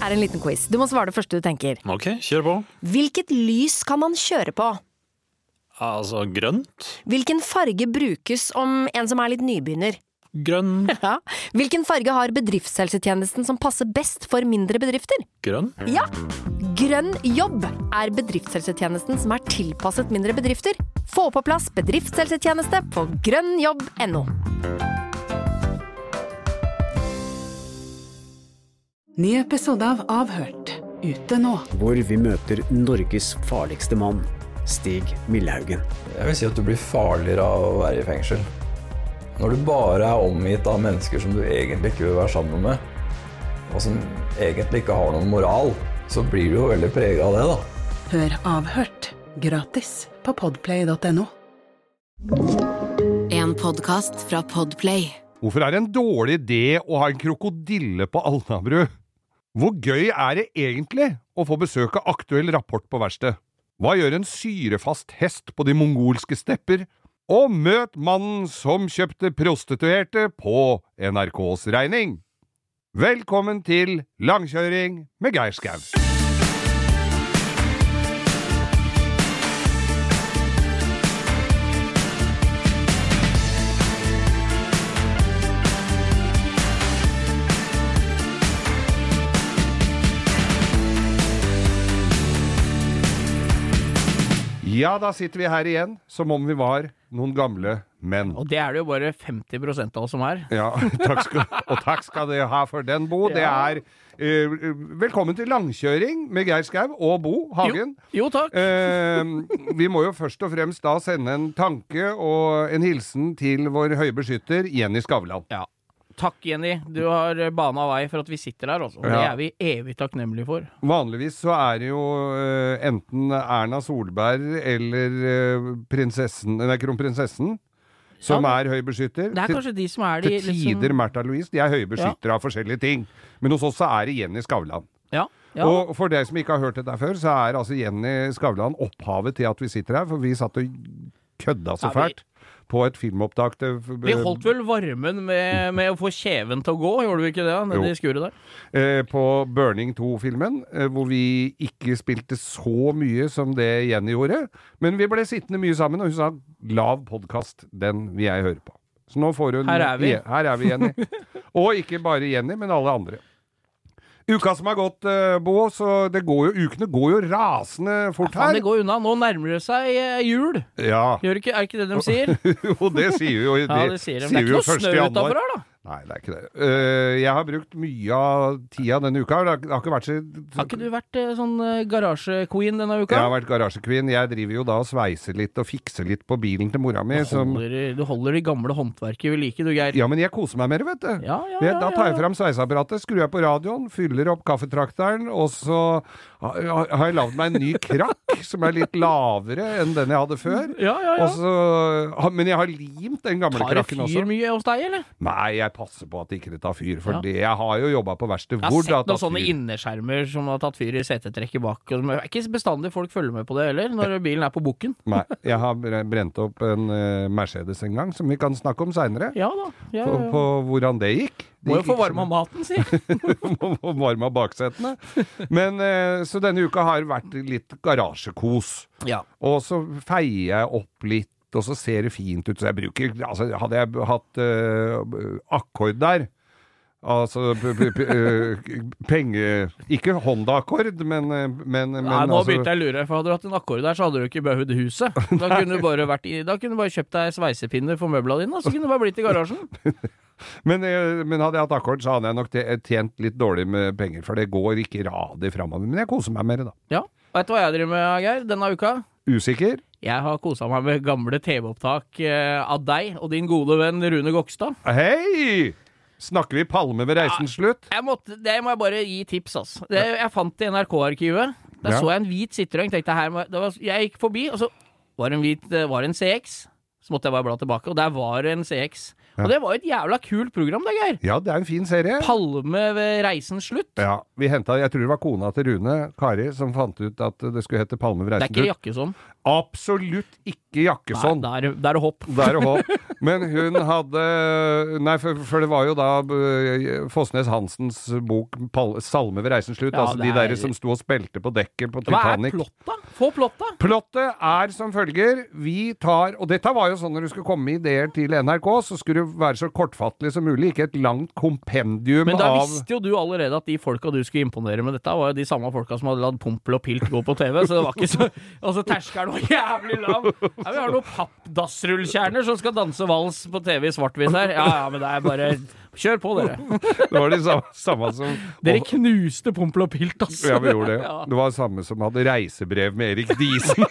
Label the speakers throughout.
Speaker 1: en liten quiz. Du må svare det første du tenker.
Speaker 2: Ok, kjør på.
Speaker 1: Hvilket lys kan man kjøre på?
Speaker 2: Altså, grønt?
Speaker 1: Hvilken farge brukes om en som litt nybegynner?
Speaker 2: Grønn.
Speaker 1: Ja. Hvilken farge har bedriftshelsetjenesten som passer best for mindre bedrifter?
Speaker 2: Grønn?
Speaker 1: Ja. Grønn jobb bedriftshelsetjenesten som tilpasset mindre bedrifter. Få på plass bedriftshelsetjeneste på grønnjobb.no.
Speaker 3: Ny episode av Avhørt, ute nå.
Speaker 4: Hvor vi møter Norges farligste mann, Stig Millehaugen.
Speaker 5: Jeg vil si at du blir farligere av å være i fengsel. Når du bare omgitt av mennesker som du egentlig ikke vil være sammen med, og som egentlig ikke har noen moral, så blir du jo veldig preget av det da.
Speaker 3: Hør Avhørt, gratis på podplay.no.
Speaker 6: En podcast fra Podplay.
Speaker 7: Hvorfor det en dårlig idé å ha en krokodille på Alnabru? Hvor gøy det egentlig å få besøk av aktuell rapport på verksted? Hva gjør en syrefast hest på de mongolske stepper? Og møt mannen som kjøpte prostituerte på NRKs regning. Velkommen til Langkjøring med Geir Skau. Ja, da sitter vi her igjen, som om vi var noen gamle menn.
Speaker 8: Og det det jo bare 50% av oss som
Speaker 7: Ja, takk skal dere ha for den, Bo.
Speaker 8: Ja.
Speaker 7: Det velkommen til Langkjøring med Geir Skau og Bo Hagen.
Speaker 8: Jo, takk.
Speaker 7: Vi må jo først og fremst da sende en tanke og en hilsen til vår høye beskytter, Jenny Skavlan.
Speaker 8: Ja. Takk, Jenny. Du har banet vei for at vi sitter her også. Og det vi evig takknemlige for.
Speaker 7: Vanligvis så det jo enten Erna Solberg eller kronprinsessen som høy beskytter.
Speaker 8: Det kanskje de som de
Speaker 7: til tider Märtha Louise, de høye beskyttere av forskjellige ting. Men hos oss så det Jenny Skavlan.
Speaker 8: Ja.
Speaker 7: Og for deg som ikke har hørt det der før, så altså Jenny Skavlan opphavet til at vi sitter her, for vi satt og kødda så fælt på et filmopptak.
Speaker 8: Vi holdt vel varmen med å få kjeven til å gå, gjorde vi ikke det? Nede I skuret der?
Speaker 7: På Burning 2-filmen, hvor vi ikke spilte så mye som det Jenny gjorde, men vi ble sittende mye sammen, og hun sa, lav podcast, den vil jeg høre på. Så nå får hun...
Speaker 8: Her vi.
Speaker 7: Her vi, Jenny. Og ikke bare Jenny, men alle andre. Uka som har gått, Bo, så ukene går jo rasende fort her.
Speaker 8: Det går unna. Nå nærmer det seg jul.
Speaker 7: Ja.
Speaker 8: Gjør ikke, ikke det de sier?
Speaker 7: Jo, det sier vi jo.
Speaker 8: Det sier de. Det ikke noe snø utenfor her, da.
Speaker 7: Nei, det ikke det. Jeg har brukt mye av tida denne uka. Det har ikke vært så...
Speaker 8: Har ikke du vært sånn garasjequeen denne uka?
Speaker 7: Jeg har vært garasjequeen. Jeg driver jo da og sveiser litt og fikser litt på bilen til mora mi.
Speaker 8: Du holder de gamle håndverket ved like, du, Geir.
Speaker 7: Ja, men jeg koser meg mer, vet du.
Speaker 8: Ja.
Speaker 7: Da tar jeg frem sveiseapparatet, skrur jeg på radioen, fyller opp kaffetrakteren, og så har jeg lavet meg en ny krakk som litt lavere enn den jeg hadde før.
Speaker 8: Ja.
Speaker 7: Men jeg har limt den gamle krakken også.
Speaker 8: Tar det fyr mye hos deg, eller?
Speaker 7: Nei, jeg passer på at det ikke tar fyr, for jeg har jo jobbet på verksted hvor det
Speaker 8: har tatt fyr. Jeg har sett noen sånne innerskjermer som har tatt fyr I setetrekket bak. Det ikke bestandig folk følger med på det heller, når bilen på bukken.
Speaker 7: Nei, jeg har brent opp en Mercedes en gang, som vi kan snakke om senere.
Speaker 8: Ja da.
Speaker 7: På hvordan det gikk.
Speaker 8: Må jo få varme av maten, si.
Speaker 7: Må få varme av baksetene. Men, så denne uka har vært litt garasjekos.
Speaker 8: Ja.
Speaker 7: Og så feier jeg opp litt, og så ser det fint ut, så jeg bruker, altså hadde jeg hatt akkord der, altså ikke Honda-akkord, men
Speaker 8: Nei, nå
Speaker 7: altså,
Speaker 8: begynte jeg å lure, for hadde du hatt en akkord der, så hadde du ikke behøvd huset. Da kunne du bare kjøpt deg sveisepinner for møblene dine, så kunne du bare blitt I garasjen.
Speaker 7: men hadde jeg hatt akkord, så hadde jeg nok tjent litt dårlig med penger, for det går ikke radig fremover, men jeg koser meg mer da.
Speaker 8: Ja, vet du hva jeg driver med, Geir, denne uka?
Speaker 7: Usikker?
Speaker 8: Jeg har koset meg med gamle TV-opptak av deg og din gode venn Rune Gokstad.
Speaker 7: Hei! Snakker vi Palme ved reisens slutt?
Speaker 8: Det må jeg bare gi tips, altså. Jeg fant det I NRK-arkivet. Der så jeg en hvit Citroën. Jeg gikk forbi, og så var det en CX. så måtte jeg bare bla tilbake, og der var en CX. Og det var et jævla kult program, det, Geir.
Speaker 7: Ja, det er en fin serie.
Speaker 8: Palme ved reisens slutt.
Speaker 7: Ja, vi hentet, jeg tror det var kona til Rune, Kari, som fant ut at det skulle hete Palme ved
Speaker 8: Det er
Speaker 7: reisens slutt.
Speaker 8: ikke Jakkesson.
Speaker 7: Absolutt ikke Jakkesson.
Speaker 8: Nei, det er hopp.
Speaker 7: Der og hopp. Men hun hadde... Nei, for det var jo da Fossnes Hansens bok Salme ved reisens slutt,
Speaker 8: Ja,
Speaker 7: altså
Speaker 8: det
Speaker 7: de
Speaker 8: er-
Speaker 7: der som sto og spilte på dekket på
Speaker 8: Hva er
Speaker 7: Titanic.
Speaker 8: plotta? Få plotta.
Speaker 7: Plottet er som følger, og dette var jo sånn når du skulle komme med ideer til NRK, så skulle det være så kortfattelig som mulig, ikke et langt kompendium
Speaker 8: Men da
Speaker 7: av...
Speaker 8: visste jo du allerede at de folka du skulle imponere med dette, var jo de samme folka som hadde latt Pompel og Pilt gå på TV, så det var ikke så... Altså, terskeren var jævlig lav. Ja, vi har noen pappdassrullkjerner som skal danse vals på TV i svart-hvitt her. Ja, men det er bare... Kjør på, dere.
Speaker 7: Det var de samme som...
Speaker 8: Dere knuste Pompel og Pilt, altså.
Speaker 7: Ja, vi gjorde det.
Speaker 8: Ja.
Speaker 7: Det var det samme som hadde reisebrev med Erik Diesen.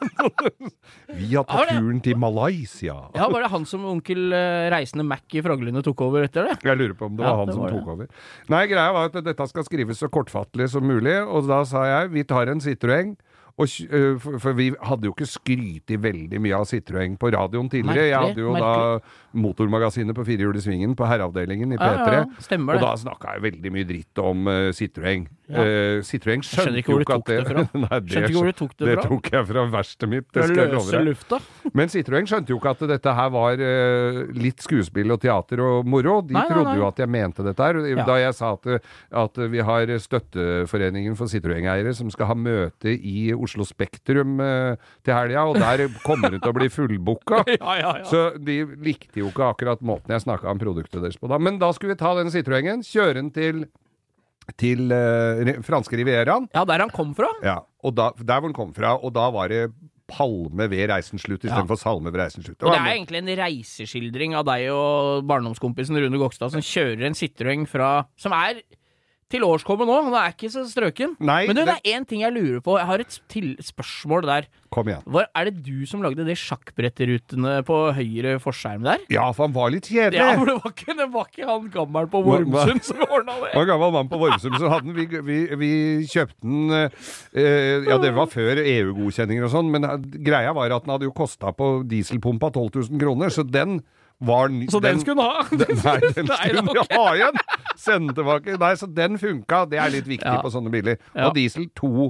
Speaker 7: Vi har tatt turen til Malaysia.
Speaker 8: Ja, var det han som onkel Reisende Mac i Frogline tok over etter det?
Speaker 7: Jeg lurer på om det var han
Speaker 8: det
Speaker 7: som
Speaker 8: var
Speaker 7: tok over. Nei, greia var at dette skal skrives så kortfattelig som mulig, og da sa jeg, vi tar en Citroën, for vi hadde jo ikke skryt i veldig mye av Citroën på radioen tidligere. Jeg hadde jo da motormagasinet på Firehjul i Svingen på herreavdelingen i P3.
Speaker 8: Ja, stemmer det.
Speaker 7: Og da snakket jeg veldig mye dritt om Citroën. Citroën
Speaker 8: Skjønner
Speaker 7: skjønte
Speaker 8: ikke hvor
Speaker 7: jo
Speaker 8: du
Speaker 7: ikke
Speaker 8: tok det
Speaker 7: at
Speaker 8: fra.
Speaker 7: Nei,
Speaker 8: Skjønte ikke hvor du tok det
Speaker 7: det
Speaker 8: fra.
Speaker 7: tok jeg fra verkstedet mitt. Det
Speaker 8: Fra
Speaker 7: skal jeg love
Speaker 8: løse
Speaker 7: deg.
Speaker 8: lufta.
Speaker 7: Men Citroën skjønte jo ikke at dette her var litt skuespill og teater og moro. De
Speaker 8: Nei.
Speaker 7: trodde jo at jeg mente dette her.
Speaker 8: Ja.
Speaker 7: Da jeg sa at vi har Støtteforeningen for Citroën-eiere som skal ha møte i Oslo Spektrum til helga, og der kommer det til å bli fullboka.
Speaker 8: Ja.
Speaker 7: Så de likte jo ikke akkurat måten jeg snakket om produktet deres på da. Men da skulle vi ta den Citroën-en, kjøre den til franske Rivieraen.
Speaker 8: Ja, der han kom fra.
Speaker 7: Ja, og der hvor den kom fra, og da var det Palme ved reisens slutt i stedet for Salme ved reisens slutt.
Speaker 8: Og det er egentlig en reiseskildring av deg og barndomskompisen Rune Gokstad som kjører en Citroën som er til årskommet nå. Han er ikke så strøken.
Speaker 7: Nei,
Speaker 8: Men det er en ting jeg lurer på. Jeg har et spørsmål der.
Speaker 7: Kom igjen.
Speaker 8: Er det du som lagde de sjakkbretterutene på høyre forskjerm der?
Speaker 7: Ja, for han var litt kjedelig.
Speaker 8: Ja, for det var ikke han gammel på Vormsund som ordna det.
Speaker 7: Det var en gammel mann på Vormsund som hadde den. Vi kjøpte den ja, det var før EU-godkjenninger og sånn, men greia var at den hadde jo kostet på dieselpumpa 12 000 kroner, så den var ny.
Speaker 8: Så den skulle han ha?
Speaker 7: Nei, den skulle
Speaker 8: Nei,
Speaker 7: vi ha igjen! Sende tilbake. Nei, så den funka. Det er litt viktig på sånne biler.
Speaker 8: Ja.
Speaker 7: Og diesel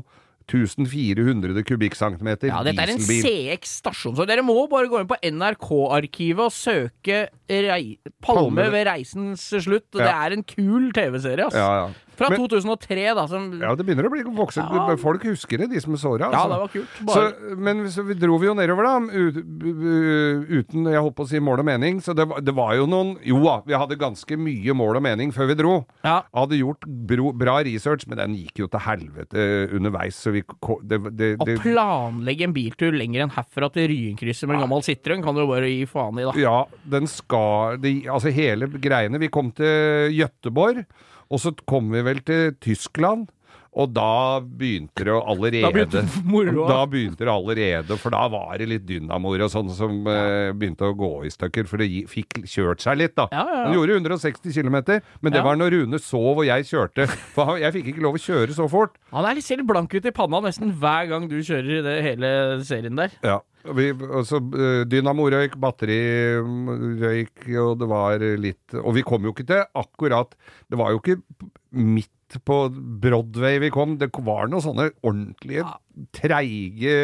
Speaker 7: 2400 kubikkcentimeter
Speaker 8: Ja, dette er en
Speaker 7: dieselbil.
Speaker 8: CX stasjon, så dere må bare gå inn på NRK-arkivet og søke Palme ved reisens slutt. Det er en kul TV-serie, altså.
Speaker 7: Ja.
Speaker 8: Fra
Speaker 7: Men-
Speaker 8: 2003, da. Som,
Speaker 7: Ja, det begynner å bli voksen.
Speaker 8: Ja.
Speaker 7: Folk husker det, de som er såret.
Speaker 8: Ja,
Speaker 7: Altså.
Speaker 8: det var kult. Bare...
Speaker 7: Men så vi dro vi jo nedover da, uten, jeg holdt på å si mål og mening, så det var jo noen, jo da, vi hadde ganske mye mål og mening før vi dro.
Speaker 8: Ja.
Speaker 7: Hadde gjort bra research, men den gikk jo til helvete underveis, så
Speaker 8: Å planlegge en biltur lenger enn herfra til Ryenkrysset med en gammel Citroën kan du jo bare gi faen i, da.
Speaker 7: Ja, altså hele greiene. Vi kom til Göteborg, og så kom vi vel til Tyskland, og da begynte det allerede.
Speaker 8: Da begynte moroa.
Speaker 7: Da begynte det allerede, for da var det litt dynamoer og sånn som begynte å gå i stykker, for det fikk kjørt seg litt da.
Speaker 8: Ja.
Speaker 7: Den gjorde 160 kilometer, men det var når Rune sov og jeg kjørte, for jeg fikk ikke lov å kjøre så fort.
Speaker 8: Han er litt selv blank ut i panna nesten hver gang du kjører i det hele serien der.
Speaker 7: Ja. Dynamorøyk, batterirøyk, og det var litt, og vi kom jo ikke til akkurat, det var jo ikke midt på Broadway vi kom, det var noen sånne ordentlige treige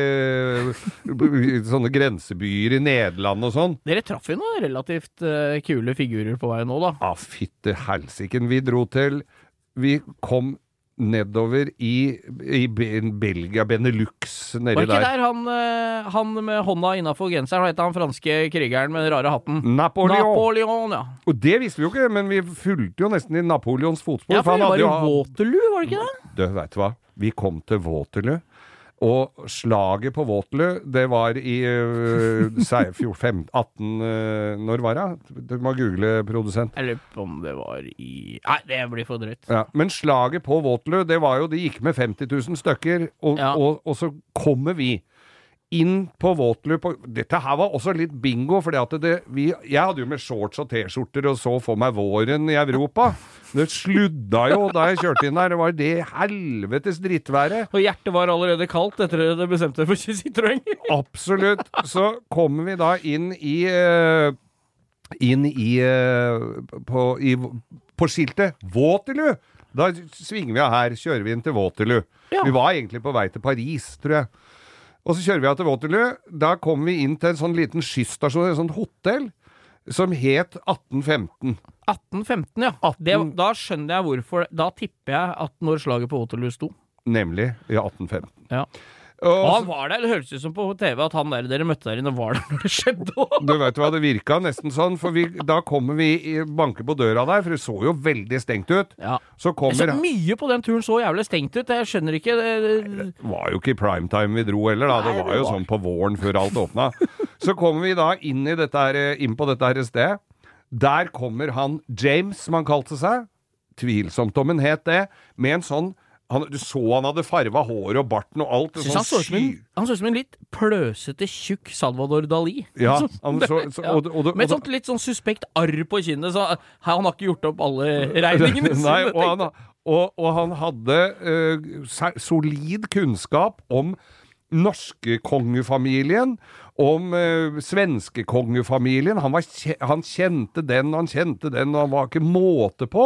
Speaker 7: sånne grensebyer i Nederland og sånn.
Speaker 8: Dere traff jo noen relativt kule figurer på vei nå, da.
Speaker 7: Ja, fytte helsiken. Vi kom nedover i Belgia, Benelux, nedi
Speaker 8: Var ikke
Speaker 7: der.
Speaker 8: der han med hånda innenfor genseren, hva heter han franske krigeren med den rare hatten?
Speaker 7: Napoleon.
Speaker 8: Ja.
Speaker 7: Og det visste vi jo ikke, men vi fulgte jo nesten i Napoleons fotspor.
Speaker 8: Ja, for
Speaker 7: han
Speaker 8: det var
Speaker 7: hadde
Speaker 8: jo
Speaker 7: jo
Speaker 8: Waterloo, var det ikke det?
Speaker 7: Du, vet du hva? Vi kom til Waterloo, og slaget på Waterloo, det var i 18... når var det? Du må google, produsent.
Speaker 8: Jeg lurer på om det var i... Nei, det blir for drøyt.
Speaker 7: Ja, men slaget på Waterloo, det var jo, det gikk med 50 000 stykker, og så kommer vi inn på Waterloo. Dette her var også litt bingo, fordi at jeg hadde jo med shorts og t-skjorter og så for meg våren i Europa. Det sludda jo da jeg kjørte inn der. Det var det helvetes drittværet.
Speaker 8: Og hjertet var allerede kaldt etter det bestemte for Citroën.
Speaker 7: Absolutt. Så kommer vi da inn på skiltet Waterloo. Da svinger vi av her, kjører vi inn til Waterloo. Ja. Vi var egentlig på vei til Paris, tror jeg. Og så kjører vi av til Waterloo. Da kommer vi inn til en sånn liten skystasjon, en sånn hotell, som het 1815.
Speaker 8: 1815, ja. Da skjønner jeg hvorfor. Da tipper jeg at når slaget på Waterloo sto.
Speaker 7: Nemlig, i 1815.
Speaker 8: Ja. Og han var der, det høres ut som på TV at han der dere møtte der inne var der når det skjedde.
Speaker 7: Du vet hva, det virket nesten sånn, for da kommer vi banker på døra der, for det så jo veldig stengt ut.
Speaker 8: Ja.
Speaker 7: Så
Speaker 8: mye på den turen så jævlig stengt ut, jeg skjønner ikke.
Speaker 7: Det var jo ikke i primetime vi dro heller da, det var jo sånn på våren før alt åpnet. Så kommer vi da inn på dette her stedet. Der kommer han James, som han kalte seg. Tvilsomt om han het det, med en sånn du så han hadde farvet hår og barten og alt.
Speaker 8: Han så ut som en litt pløsete, tjukk Salvador Dali.
Speaker 7: Ja,
Speaker 8: med et sånt litt sånn suspekt arr på kinnet, så han har ikke gjort opp alle regningene.
Speaker 7: Nei, og han hadde solid kunnskap om norske kongefamilien, om svenske kongefamilien. Han kjente den, og han var ikke måte på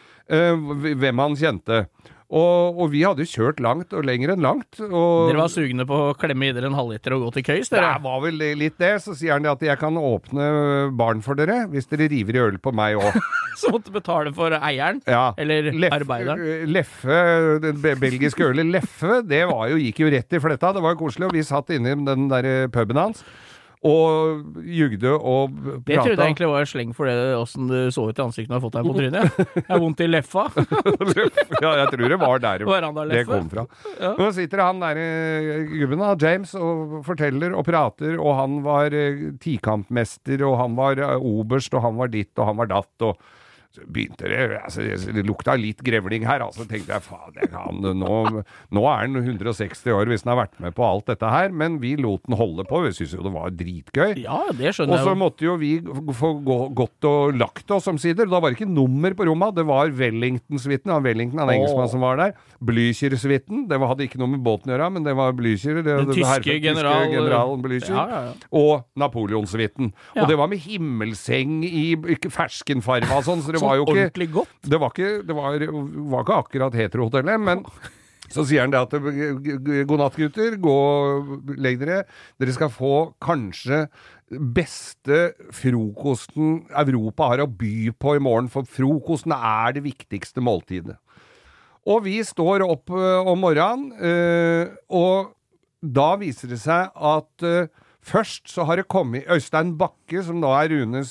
Speaker 7: hvem han kjente. Og vi hadde jo kjørt langt og lenger enn langt. Og
Speaker 8: dere var sugne på å klemme i dere en halvliter og gå til køys, dere?
Speaker 7: Det var vel litt det. Så sier han at jeg kan åpne baren for dere, hvis dere river i øl på meg også.
Speaker 8: Så måtte betale for eieren?
Speaker 7: Ja.
Speaker 8: Eller arbeideren?
Speaker 7: Leffe, den belgiske ølet Leffe, det gikk jo rett i fletta. Det var jo koselig, og vi satt inne i den der puben hans. Og jugde og prata.
Speaker 8: Det trodde jeg egentlig var sleng for det, hvordan du så ut i ansiktet når du har fått deg på trynet. Jeg har vondt i leffa.
Speaker 7: Ja, jeg tror det var der det kom fra.
Speaker 8: Ja.
Speaker 7: Nå sitter han der gubben da, James, og forteller og prater, og han var tikampmester, og han var oberst, og han var ditt, og han var datt, og så begynte det lukta litt grevling her, altså tenkte jeg, faen, nå er han 160 år hvis han har vært med på alt dette her, men vi lot den holde på, vi synes jo det var dritgøy.
Speaker 8: Ja, det skjønner jeg.
Speaker 7: Og så måtte jo vi få gått og lagt oss som sider, da var det ikke nummer på rommet, det var Wellington-suiten, Wellington, han engelskmann som var der, Blücher-suiten, det hadde ikke noe med båten å gjøre, men det var Blücher,
Speaker 8: den tyske
Speaker 7: generalen Blücher,
Speaker 8: ja.
Speaker 7: Og Napoleon-suiten. Ja. Og det var med himmelseng i ferskenfarva og sånn, så det var jo ikke
Speaker 8: ordentlig godt.
Speaker 7: Det var ikke akkurat heterohotellet, men så sier han det at god natt gutter, gå legg dere skal få kanskje beste frokosten Europa har å by på i morgen, for frokosten er det viktigste måltidet. Og vi står opp om morgenen, og da viser det seg at først så har det kommet Øystein Bakke, som da er Runes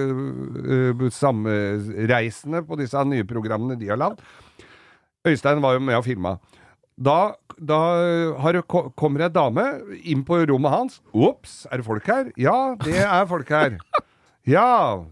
Speaker 7: samreisende på disse nye programmene de har lagd. Øystein var jo med og filmet. Da kommer en dame inn på rommet hans. Ops, er det folk her? Ja, det er folk her. Ja,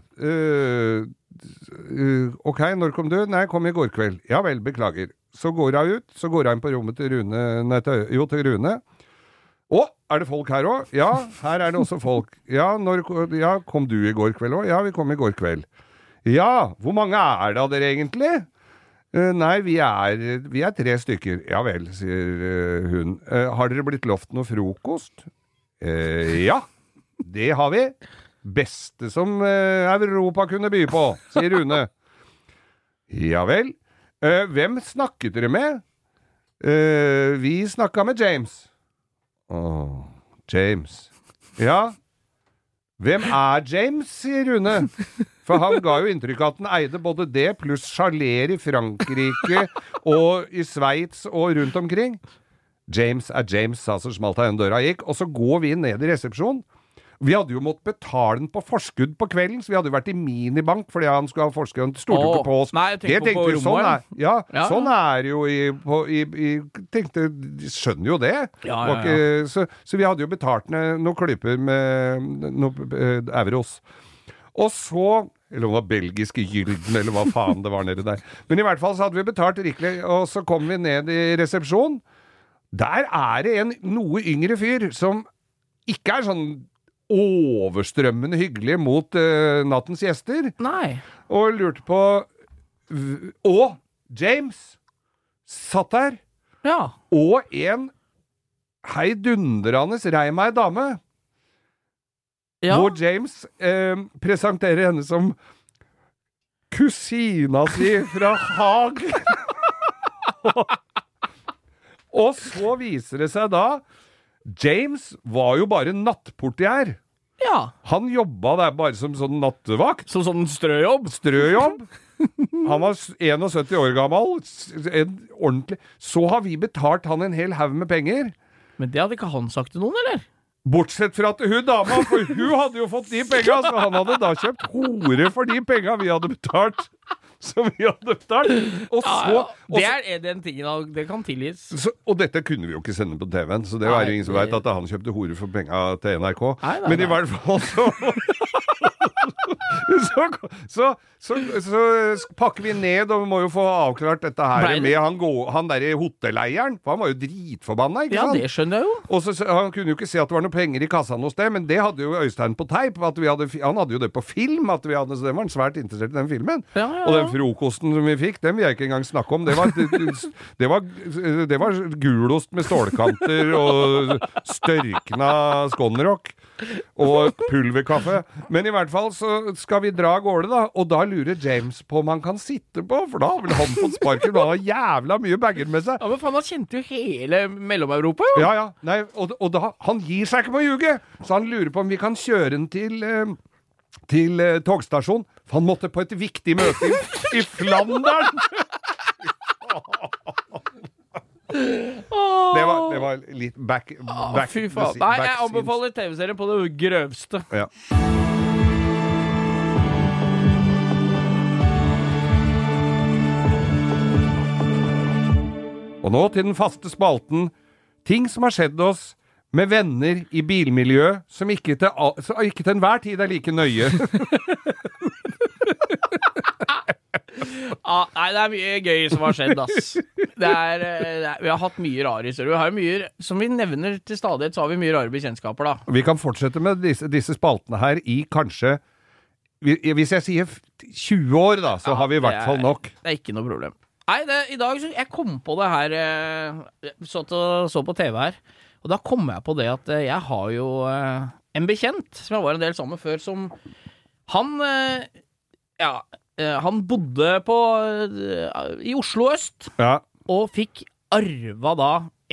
Speaker 7: ok, når kom du? Nei, jeg kom i går kveld. Ja vel, beklager. Så går hun ut, så går hun inn på rommet til til Rune. Å, er det folk her også? Ja, her er det også folk. Ja, kom du i går kveld også? Ja, vi kom i går kveld. Ja, hvor mange er det av dere egentlig? Nei, vi er 3 stykker. Ja vel, sier hun. Har dere blitt lovt noe frokost? Ja, det har vi. Beste som Europa kunne by på, sier Rune. Ja vel. Hvem snakket dere med? Vi snakket med James. James. Ja. Hvem er James, sier Rune. For han ga jo inntrykk av at han eide både det pluss Charler i Frankrike og i Sveits og rundt omkring. James er James, sa så smalt han døra gikk. Og så går vi ned i resepsjonen. Vi hadde jo måttet betale den på forskudd på kvelden, så vi hadde jo vært i minibank fordi han skulle ha forskudd. Stolte ikke på oss.
Speaker 8: Nei, jeg tenkte på rommet.
Speaker 7: Sånn er det jo tenkte, de skjønner jo det.
Speaker 8: Ja.
Speaker 7: Så vi hadde jo betalt noen klyper med noen euros. Og så, eller det var belgiske gylden, eller hva faen det var nede der. Men i hvert fall så hadde vi betalt rikelig, og så kom vi ned i resepsjonen. Der er det en noe yngre fyr som ikke sånn overstrømmende hyggelig mot nattens gjester.
Speaker 8: Nei.
Speaker 7: Og lurte på... Og James satt der.
Speaker 8: Ja.
Speaker 7: Og en heidundrende rei meg dame.
Speaker 8: Ja.
Speaker 7: Hvor James presenterer henne som kusina si fra Haag. Og så viser det seg da James var jo bare nattportier.
Speaker 8: Ja.
Speaker 7: Han jobba der bare som sånn nattevakt.
Speaker 8: Som sånn strøjobb.
Speaker 7: Han var 71 år gammel. Ordentlig. Så har vi betalt han en hel haug med penger.
Speaker 8: Men det hadde ikke han sagt til noen, eller?
Speaker 7: Bortsett fra at hun dama, for hun hadde jo fått de penga, så han hadde da kjøpt hore for de penga vi hadde betalt. Som vi hadde betalt. Og så,
Speaker 8: det er den tingen, det kan tilgis.
Speaker 7: Og dette kunne vi jo ikke sende på TV-en, så det var jo ingen som vet at han kjøpte hore for penga til NRK.
Speaker 8: Nei.
Speaker 7: Men i hvert fall så pakker vi ned, og vi må jo få avklart dette her med han der hotelleieren, for han var jo dritforbanna, ikke sant?
Speaker 8: Ja, det skjønner jeg jo.
Speaker 7: Og så han kunne jo ikke se at det var noe penger i kassan hos det, men det hadde jo Øystein på teip, at han hadde jo det på film, så det var han svært interessert i den filmen.
Speaker 8: Ja.
Speaker 7: Og den frokosten som vi fikk, den vil jeg ikke engang snakke om. Det var gulost med stålkanter og størkna skånrock og pulverkaffe. Men i hvert fall så skal vi dra av gårde da, og da lurer James på om han kan sitte på, for da har vel han fått sparken, han har jævla mye bager med seg.
Speaker 8: Ja, men faen, han kjente jo hele Mellom-Europa, jo.
Speaker 7: Ja. Nei, og da, han gir seg ikke på å ljuge, så han lurer på om vi kan kjøre den til togstasjon, for han måtte på et viktig møte i Flandern. Det var litt back
Speaker 8: fy faen. Nei, jeg anbefaler TV-serien på det grøvste.
Speaker 7: Ja. Og nå til den faste spalten ting som har skjedd oss med venner i bilmiljø som ikke til enhver tid er like nøye.
Speaker 8: Nei, det er mye gøy som har skjedd, ass. Vi har hatt mye rare historier. Vi har jo mye, som vi nevner til stadighet, så har vi mye rare bekjentskaper, da.
Speaker 7: Vi kan fortsette med disse spaltene her i kanskje, hvis jeg sier 20 år da, så har vi i hvert fall nok.
Speaker 8: Det er ikke noe problem. Nei, i dag så jeg kom på det her, så på TV her, og da kom jeg på det at jeg har jo en bekjent, som jeg var en del sammen med før, som han bodde i Oslo øst, og fikk arva da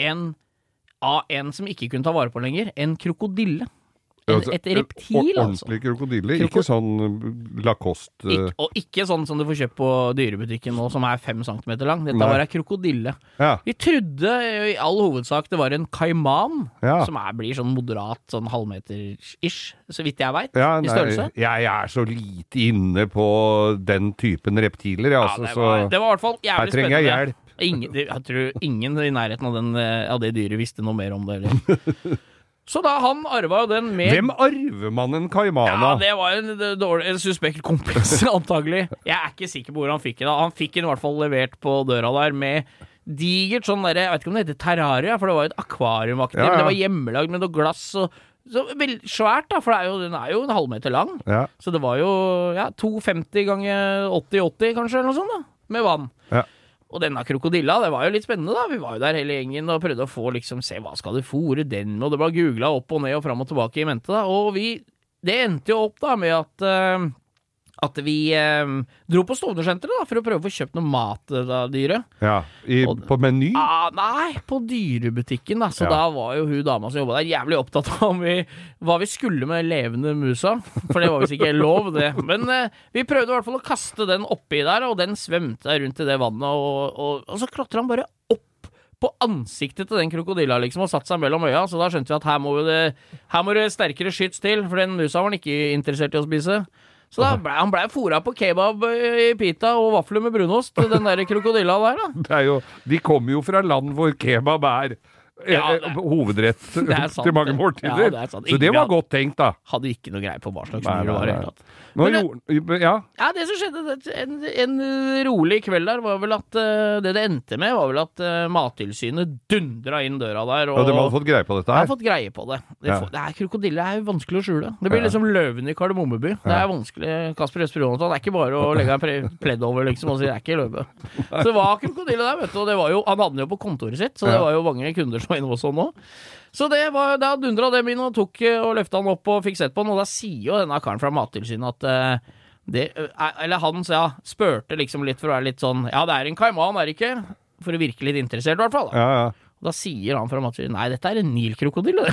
Speaker 8: en som ikke kunne ta vare på lenger, en krokodille. Et reptil, altså.
Speaker 7: Ordentlig krokodille, ikke sånn Lacoste.
Speaker 8: Og ikke sånn som du får kjøpt på dyrebutikken nå, som er 5 centimeter lang. Dette var en krokodille. Ja. Vi trodde i all hovedsak det var en kaiman, som blir sånn moderat, sånn halvmeter-ish, så vidt jeg vet, i størrelse.
Speaker 7: Jeg er så lite inne på den typen reptiler,
Speaker 8: det var i hvert fall jævlig spennende.
Speaker 7: Her trenger jeg hjelp.
Speaker 8: Jeg tror ingen i nærheten av det dyret visste noe mer om det, eller? Så da han arva jo den med...
Speaker 7: Hvem arver man en kaimana?
Speaker 8: Ja, det var en suspekt kompis, antagelig. Jeg er ikke sikker på hvor han fikk den. Han fikk den i hvert fall levert på døra der med digert sånn der, jeg vet ikke om det heter terraria, for det var jo et akvariumaktig, men det var hjemmelagd med noe glass og så veldig svært da, for den er jo en halvmeter lang. Ja. Så det var jo 250 ganger 80-80 kanskje, eller noe sånt da, med vann. Ja. Og denne krokodilla, det var jo litt spennende da. Vi var jo der hele gjengen og prøvde å få se hva skal du fôre den, og det var googlet opp og ned og frem og tilbake i mente da. Og det endte jo opp da med at vi dro på Stovner-senteret da, for å prøve å få kjøpt noe mat av dyret. Ja,
Speaker 7: på Meny?
Speaker 8: Nei, på dyrebutikken da. Så da var jo hun dama som jobbet der jævlig opptatt av hva vi skulle med levende musa. For det var visst ikke lov det. Men vi prøvde i hvert fall å kaste den oppi der, og den svømte rundt i det vannet, og så klotret han bare opp på ansiktet til den krokodilla liksom, og satt seg mellom øya, så da skjønte vi at her må det sterkere skyts til, for den musa var han ikke interessert i å spise. Så da han ble fôret på kebab i pita og vafler med brunost, den der krokodilla der da.
Speaker 7: De kommer jo fra land hvor kebab hovedrett
Speaker 8: Det er sant,
Speaker 7: til mange
Speaker 8: det.
Speaker 7: måltider.
Speaker 8: Ja, det er sant.
Speaker 7: Så det var godt tenkt, da.
Speaker 8: Hadde ikke noe greie på hva slags
Speaker 7: Nei,
Speaker 8: myr det var i
Speaker 7: nei,
Speaker 8: hele tatt.
Speaker 7: Nå
Speaker 8: Men
Speaker 7: ja.
Speaker 8: Ja, det som skjedde en rolig kveld der var vel at det endte med var vel at Mattilsynet dundra inn døra der. Og
Speaker 7: De hadde fått greie på dette
Speaker 8: jeg har
Speaker 7: her.
Speaker 8: fått greie på det.
Speaker 7: Ja.
Speaker 8: Krokodille er jo vanskelig å skjule. Det blir liksom løven i Kardemommeby. Det er vanskelig. Kasper Østby Jonathan, det er ikke bare å legge en pledd over liksom, og si det er ikke løve. Så det var krokodille der, vet du. Og det var jo, han hadde den jo på kontoret sitt, så det var jo mange kunder som var inne hos han nå. Så da dundra dem inn og løfta han opp og fikk sett på han, og da sier jo denne karen fra Mattilsynet at han spurte liksom litt for å være litt sånn, ja, det er en kaiman, er det ikke? For å virke litt interessert i hvert fall. Da.
Speaker 7: Ja.
Speaker 8: Og da sier han fra Mattilsynet, nei, dette er en Nilkrokodille.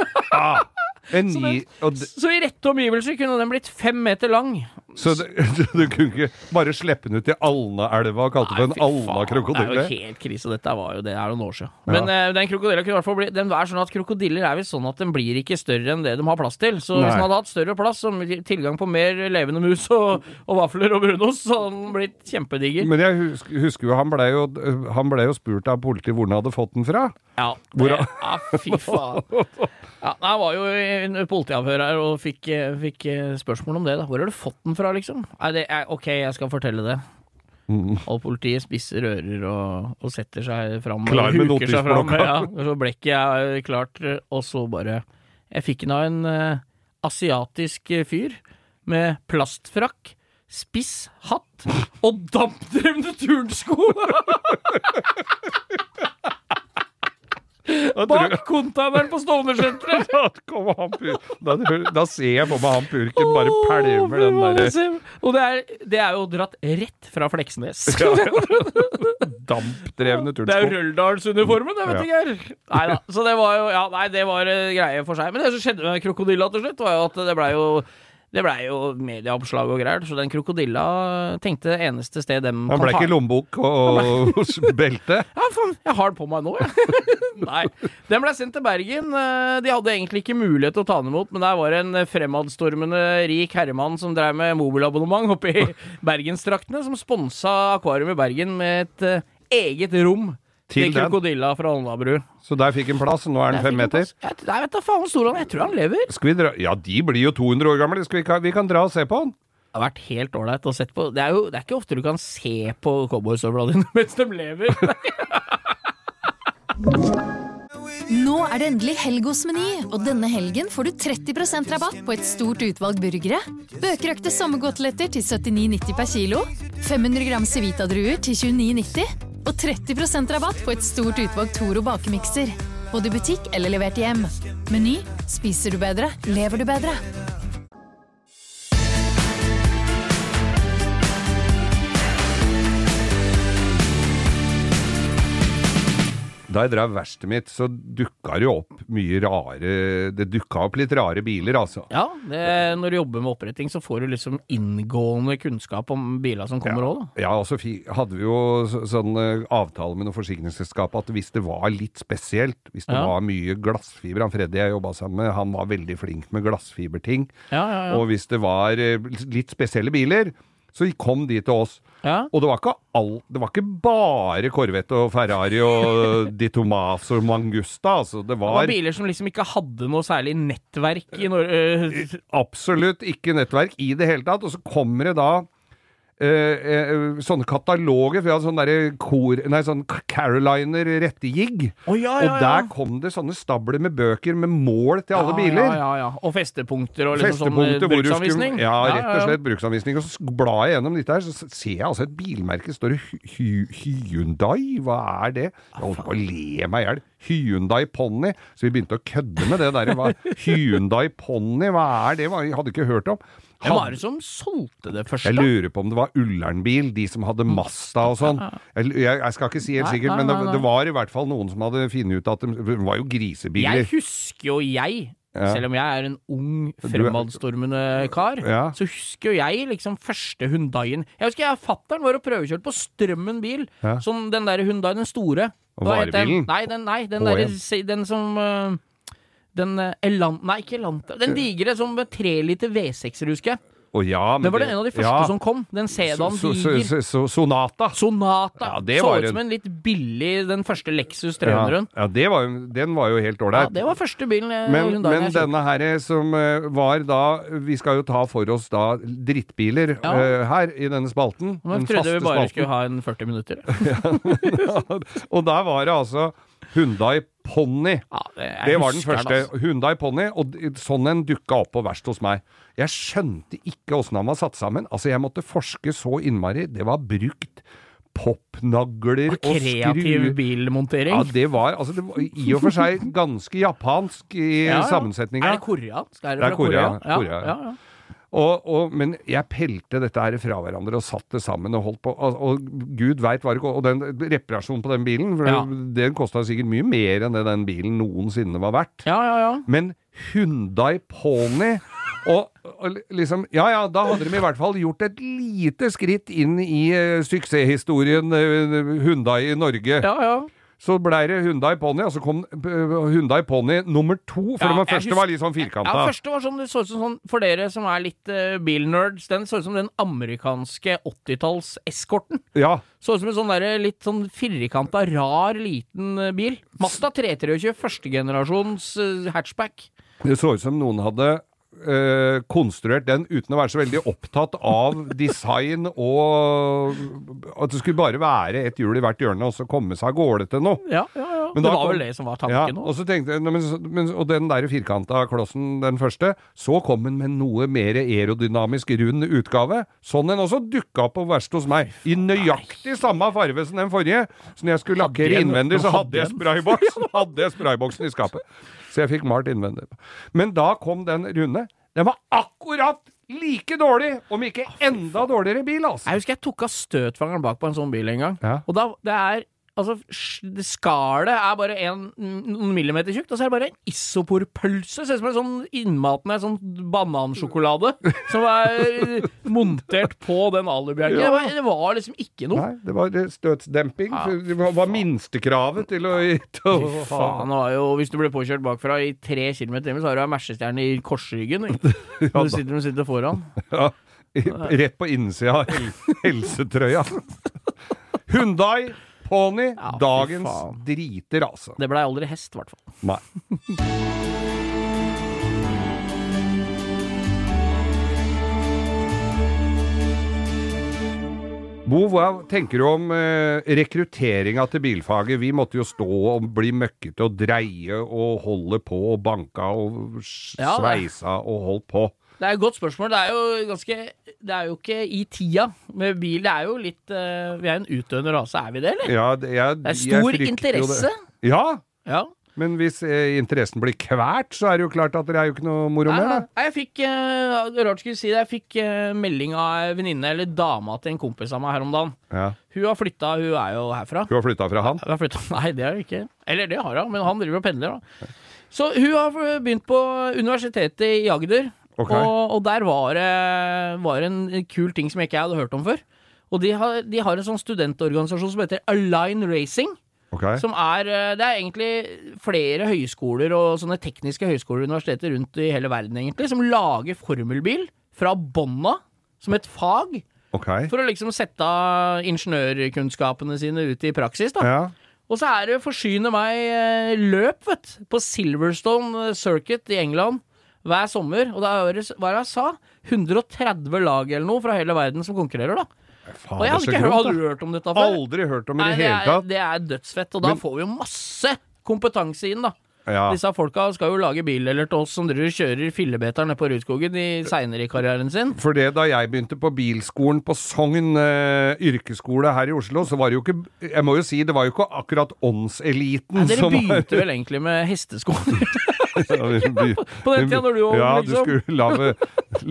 Speaker 8: Så i rette omgivelser kunne den blitt 5 meter lang.
Speaker 7: Så du kunne ikke bare slippe den ut i Alnaelva og kalte det en Alna-krokodille?
Speaker 8: Det er jo helt krise, dette det er noen år siden. Men den krokodilla kunne i hvert fall den er sånn at krokodiller er vel sånn at den blir ikke større enn det de har plass til. Så hvis den hadde hatt større plass, som tilgang på mer levende mus og vafler og brunost, så hadde den blitt kjempediger.
Speaker 7: Men jeg husker jo, han ble jo spurt av politiet hvor han hadde fått den fra.
Speaker 8: Ja, fy faen. Ja, jeg var jo i en politiavhør her og fikk spørsmål om det da. Hvor har du fått den fra, liksom? Ok, jeg skal fortelle det. Og politiet spisser ører og setter seg fram.
Speaker 7: Klar med notisblokka.
Speaker 8: Ja, og så blekket jeg klart, og så bare jeg fikk den av en asiatisk fyr med plastfrakk, spiss hatt og dampdrevne turnsko. Bak kontaineren på Stovner-senteret.
Speaker 7: Da ser jeg på meg han purken bare pælmer den der.
Speaker 8: Og det er jo dratt rett fra Fleksnes.
Speaker 7: Dampdrevne turnsko.
Speaker 8: Det er jo Røldalsuniformen, det vet jeg ikke. Neida, så det var jo, det var greie for seg. Men det som skjedde med krokodilla til slutt, var jo at det ble jo medieoppslag og greier, så den krokodilla tenkte det eneste sted dem
Speaker 7: Han ble ikke lommebok og belte?
Speaker 8: Ja, faen, jeg har den på meg nå, jeg. Nei, den ble sendt til Bergen. De hadde egentlig ikke mulighet til å ta den imot, men der var en fremadstormende rik herremann som drev med mobilabonnement oppe i Bergenstraktene, som sponsa Akvarium i Bergen med et eget rom til krokodilla fra Alnabru.
Speaker 7: Så der fikk han plass, nå er den 5 meter?
Speaker 8: Jeg vet da faen hvor stor han er, jeg tror han lever.
Speaker 7: Skal vi dra? Ja, de blir jo 200 år gamle, vi kan dra og se på han.
Speaker 8: Det har vært helt ordentlig å sette på. Det er ikke ofte du kan se på cowboystøvlene dine mens de lever.
Speaker 9: Nå er det endelig helg hos Meny, og denne helgen får du 30% rabatt på et stort utvalg burgere. Bøkerøkte sommergåteletter til 79,90 per kilo, 500 gram Civita-druer til 29,90, og 30% rabatt på et stort utvalg Toro bakemikser. Både i butikk eller levert hjem. Meny. Spiser du bedre, lever du bedre.
Speaker 7: Da jeg drev verkstedet mitt, så dukka det jo opp det dukka opp litt rare biler, altså.
Speaker 8: Ja, når du jobber med oppretting, så får du liksom inngående kunnskap om biler som kommer også, da.
Speaker 7: Ja, og så hadde vi jo sånn avtale med noen forsikringsselskap at hvis det var litt spesielt, hvis det var mye glassfiber, han Freddy jeg jobbet sammen med, han var veldig flink med glassfiberting, og hvis det var litt spesielle biler, så kom de til oss.
Speaker 8: Ja.
Speaker 7: Og det var ikke bare Corvette og Ferrari og Di Tomaso og Mangusta, altså det var
Speaker 8: biler som liksom ikke hadde noe særlig nettverk i
Speaker 7: absolutt ikke nettverk i det hele tatt, og så kommer det da sånne kataloger, for jeg hadde sånn Caroliner rettegigg, og der kom det sånne stabler med bøker med mål til alle biler.
Speaker 8: Og festepunkter og liksom sånn bruksanvisning.
Speaker 7: Rett og slett bruksanvisning, og så blar jeg gjennom dette her, så ser jeg altså et bilmerke, står det Hyundai, hva er det? Jeg holdt på å le meg ihjel. Hyundai Pony, så vi begynte å kødde med det der. Hyundai Pony, hva er det? Jeg hadde ikke hørt om.
Speaker 8: Hvem var det som solgte det første?
Speaker 7: Jeg lurer på om det var Ullernbil, de som hadde Mazda og sånn. Jeg skal ikke si helt sikkert, men det var i hvert fall noen som hadde funnet ut at det var jo grisebiler.
Speaker 8: Jeg husker jo selv om jeg er en ung, fremadstormende kar, så husker jo jeg liksom første Hyundaien. Jeg husker fatteren var og prøvekjørt på Strømmen bil, som den der Hyundai, den store.
Speaker 7: Varebilen?
Speaker 8: Nei, den som... ikke Elanta. Den digre som med 3 liter V6-er, husker jeg.
Speaker 7: ja, men
Speaker 8: det var en av de første som kom. Den sedan diger.
Speaker 7: Sonata.
Speaker 8: Sonata.
Speaker 7: Ja, det
Speaker 8: så
Speaker 7: var
Speaker 8: ut som en litt billig, den første Lexus 300-en.
Speaker 7: Ja, den var jo helt
Speaker 8: Ja,
Speaker 7: ålreit.
Speaker 8: det var første bilen
Speaker 7: Men denne her som var da, vi skal jo ta for oss da drittbiler her i denne spalten.
Speaker 8: Men trodde vi bare skulle ha en 40 minutter.
Speaker 7: Og der var det altså Hyundai Pony. Det var den første. Hyundai Pony, og sånn en dukket opp på verst hos meg. Jeg skjønte ikke hvordan han var satt sammen. Altså, jeg måtte forske så innmari. Det var brukt popnagler og
Speaker 8: kreativ bilmontering.
Speaker 7: Ja, det var i og for seg ganske japansk i sammensetningen.
Speaker 8: Er det koreansk?
Speaker 7: Det er Korea. Ja. Men jeg pelte dette her fra hverandre og satt det sammen og holdt på, og Gud vet hva det går, og den reparasjonen på den bilen, for den kostet sikkert mye mer enn det den bilen noensinne var verdt. Men Hyundai Pony, og liksom, da hadde de i hvert fall gjort et lite skritt inn i suksesshistorien Hyundai i Norge. Så ble det Hyundai Pony, og så kom Hyundai Pony nummer 2, for den første var litt sånn firkantet.
Speaker 8: Ja, første var sånn, det så ut som sånn, for dere som er litt bilnerds, den så ut som den amerikanske 80-talls eskorten.
Speaker 7: Ja.
Speaker 8: Så ut som en sånn der, litt sånn firkantet, rar, liten bil. Mazda 323, første generasjons hatchback.
Speaker 7: Det så ut som noen hadde konstruert den uten å være så veldig opptatt av design og at det skulle bare være et hjul i hvert hjørne og så komme seg av gårde til noe.
Speaker 8: Men det var vel det som var tanken nå.
Speaker 7: Og så tenkte jeg, og den der firkanta klossen, den første, så kom den med noe mer aerodynamisk rund utgave. Sånn den også dukket opp på verst hos meg. I nøyaktig samme farve som den forrige. Så når jeg skulle lakkere innvendig, så hadde jeg sprayboksen i skapet. Så jeg fikk malt innvendig. Men da kom den runde. Den var akkurat like dårlig, om ikke enda dårligere bil, altså.
Speaker 8: Jeg husker jeg tok av støtfangeren bak på en sånn bil en gang. Og da, det er altså, skallet er bare noen millimeter tjukt, og så er det bare en isoporpølse, ser ut som en sånn innmatende sånn banansjokolade, som er montert på den alubjerken. Det var liksom ikke noe.
Speaker 7: Nei, det var støtsdemping. Det var minstekravet til å
Speaker 8: faen, det var jo, hvis du ble påkjørt bakfra i 3 kilometer, så har du en mersestjerne i korsryggen, når du sitter foran.
Speaker 7: Ja, rett på innsida av helsetrøya. Hyundai Pony, dagens driter, altså.
Speaker 8: Det ble aldri hest, i hvert fall.
Speaker 7: Nei. Bo, hva tenker du om rekrutteringa til bilfaget? Vi måtte jo stå og bli møkkete og dreie og holde på og banka og sveisa og holdt på.
Speaker 8: Det er et godt spørsmål. Det er jo ikke i tida med bil. Det er jo litt vi er en utdøende rase, er vi det, eller?
Speaker 7: Ja,
Speaker 8: det er stor interesse.
Speaker 7: Ja. Men hvis interessen blir kvært, så er det jo klart at det er jo ikke noe moro mer, da.
Speaker 8: Jeg fikk, rart skulle si det, jeg fikk melding av venninne, eller dama til en kompis av meg her om dagen. Hun har flyttet, hun er jo herfra.
Speaker 7: Hun har flyttet fra han?
Speaker 8: Nei, det har hun ikke. Eller det har hun, men han driver og pendler da. Så hun har begynt på universitetet i Agder. Okay. Og der var en kul ting som jeg ikke hadde hørt om før. Og de har en sånn studentorganisasjon som heter Align Racing.
Speaker 7: Okay.
Speaker 8: Som det er egentlig flere høyskoler og sånne tekniske høyskoler og universiteter rundt i hele verden egentlig, som lager formelbil fra bånda som et fag.
Speaker 7: Okay.
Speaker 8: For å liksom sette ingeniørkunnskapene sine ut i praksis da.
Speaker 7: Ja.
Speaker 8: Og så det forsyne meg løp, på Silverstone Circuit i England hver sommer, og da var det hva jeg sa, 130 lag eller noe fra hele verden som konkurrerer da.
Speaker 7: Faen,
Speaker 8: og jeg hadde ikke hørt om dette før.
Speaker 7: Aldri hørt om det i hele tatt.
Speaker 8: Det dødsfett, og da får vi jo masse kompetanse inn da. Disse folka skal jo lage biler til oss som kjører fillebeter nede på Rudskogen senere i karrieren sin.
Speaker 7: For det da jeg begynte på bilskolen på Sogn yrkesskole her i Oslo, så var det jo ikke, jeg må jo si, det var jo ikke akkurat åndseliten.
Speaker 8: Dere begynte vel egentlig med hesteskoler. På den tiden når du
Speaker 7: liksom. Du skulle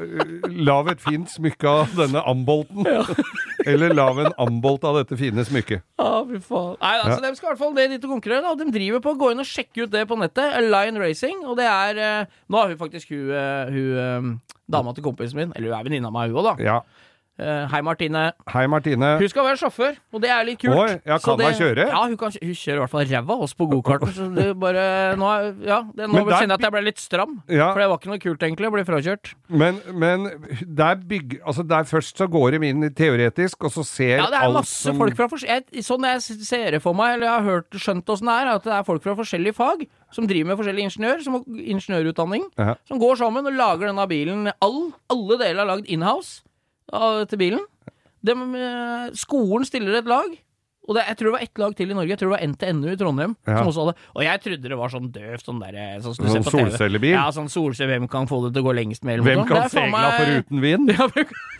Speaker 7: lave et fint smykke av denne ambolten. Eller lave en ambolt av dette fine smykket.
Speaker 8: Fy faen. Nei, altså, de skal i hvert fall det dit og konkurrere, og de driver på å gå inn og sjekke ut det på nettet. Align Racing, og det nå har hun faktisk hun dama til kompisen min, eller hun venninna av meg, hun også da. Hei Martine.
Speaker 7: Hei Martine.
Speaker 8: Hun skal være sjåfør, og det er litt kult.
Speaker 7: Oi, ja, kan hun kjøre?
Speaker 8: Ja, hun kjører i hvert fall ræva oss på go-karten, så det bare, nå kjenner jeg at jeg ble litt stram, for det var ikke noe kult egentlig å bli frakjørt.
Speaker 7: Men der først så går de inn teoretisk, og så ser alt som... Ja,
Speaker 8: det er masse folk fra sånn jeg ser det for meg, eller jeg har skjønt hvordan det er, at det er folk fra forskjellige fag, som driver med forskjellige ingeniørutdanning, som går sammen og lager denne bilen. Alle deler er lagd in-house til bilen. Skolen stiller et lag, og jeg tror det var ett lag til i Norge. Jeg tror det var NTNU i Trondheim som også hadde. Og jeg trodde det var sånn døvt, sånn
Speaker 7: solcellebil?
Speaker 8: Ja, sånn solcelle. Hvem kan få det til å gå lengst med?
Speaker 7: Hvem kan segla foruten vind?
Speaker 8: Ja,